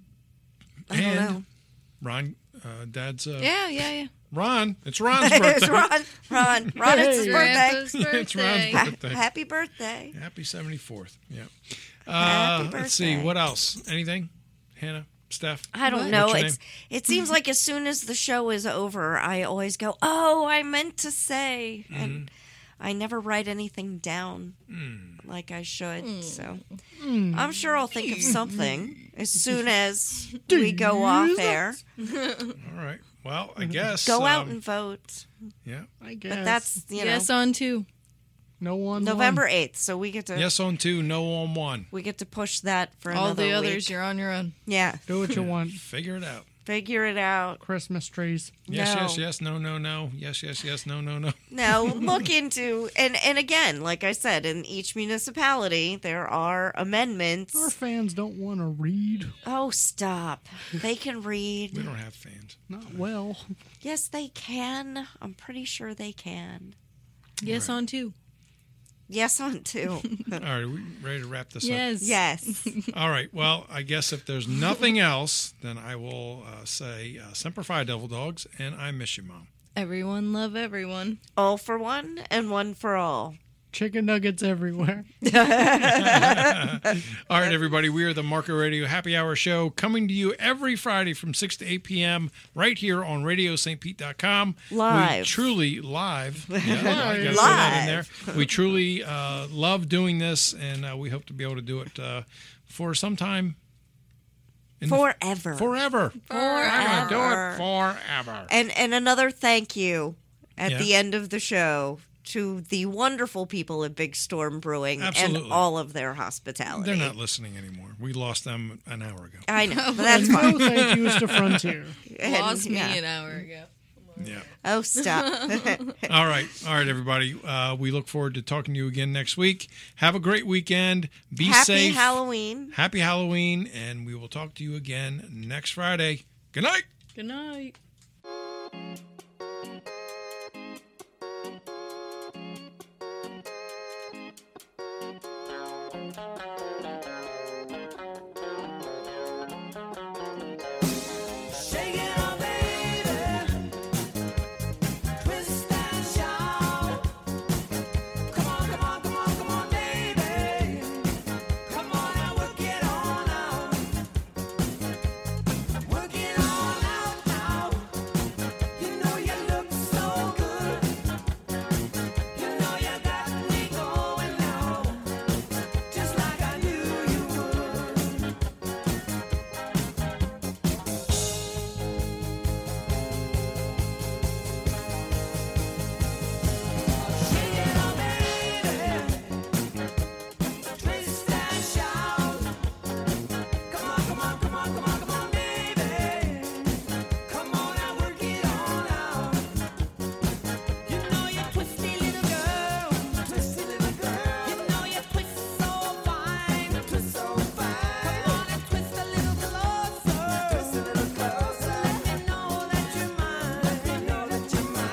I don't And know. Ron, uh, Dad's. Uh, Yeah, yeah, yeah. Ron, it's Ron's it's birthday. Ron. Ron. Ron, it's his Hey. birthday. Grandpa's birthday. It's Ron's Ha- birthday. Happy birthday. Happy seventy-fourth. Yeah. Uh, Happy let's see. birthday. What else? Anything? Hannah? Steph? I don't What? know. What's your It's it seems like as soon as the show is over, I always go, "Oh, I meant to say," Mm-hmm. and I never write anything down Mm. like I should. So I'm sure I'll think of something as soon as we go off air. All right. Well, I guess. Go out um, and vote. Yeah. I guess. But that's you know Yes, on two. No one. November eighth. So we get to Yes on two, no on one. we get to push that for All another the others, week. you're on your own. Yeah, Do what you want. Figure it out. figure it out. Christmas trees. Yes, No. yes, yes, no, no, no. Yes, yes, yes, no, no, no. No, look into and and again, like I said, in each municipality there are amendments. Our fans don't want to read. Oh, stop! They can We read. don't have fans. Not well. Yes, they can. I'm pretty sure they can. Yes, on two. Yes, on two. All right, are we ready to wrap this up? Yes. Yes. All right. Well, I guess if there's nothing else, then I will uh, say uh, Semper Fi, Devil Dogs, and I miss you, Mom. Everyone love everyone. All for one and one for all. Chicken nuggets everywhere. All right, everybody. We are the Marco Radio Happy Hour Show, coming to you every Friday from six to eight p.m. right here on radio st pete dot com. Live. We truly live. Yeah, I gotta Live. throw that in there. We truly uh, love doing this, and uh, we hope to be able to do it uh, for some time. in the- Forever. Forever. We're gonna do Forever. it forever. And and another thank you at Yeah. the end of the show to the wonderful people at Big Storm Brewing Absolutely. and all of their hospitality. They're not listening anymore. We lost them an hour ago. I know, but that's And fine. no thank yous to Frontier. And, Lost me yeah. an hour ago. Yeah. Oh, stop. All right. All right, everybody. Uh, we look forward to talking to you again next week. Have a great weekend. Be Happy safe. Halloween. Happy Halloween. And we will talk to you again next Friday. Good night. Good night. Shake it up, baby. Twist and shout. Come on, come on, come on, come on, baby. Come on and work it on out. Work it on out now. You know you look so good. You know you got me going now. Just like I knew you would. Shake it up, baby. Twist and shout. Come on, come on, come on, come on, come on, baby. Come on and work it on out. You know you twisty little girl, twisty little girl. You know you twist so fine, twist so fine. Come on and twist a little closer, twist a little closer. Let me know that you're mine. Let me know that you're mine.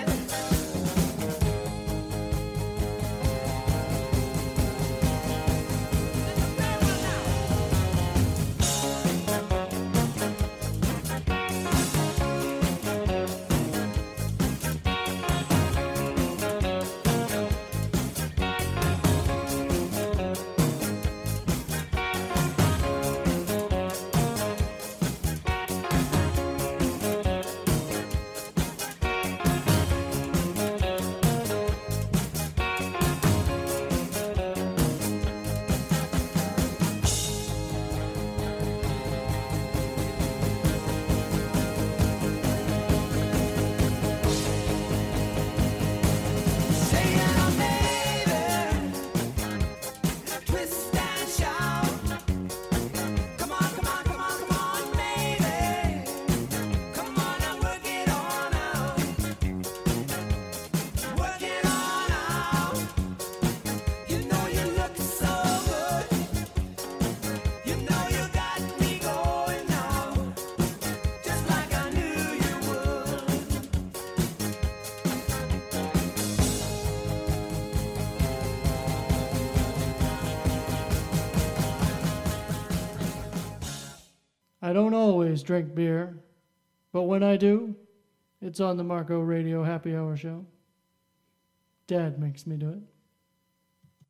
Shake it up, baby. Twist and shout. Come on, come on, come on, come on, baby. Come on and work it on out. Work it on out. You know you look so good. You know you got me going now. Just like I knew you would. I don't always drink beer, but when I do, it's on the Marco Radio Happy Hour Show. Dad makes me do it.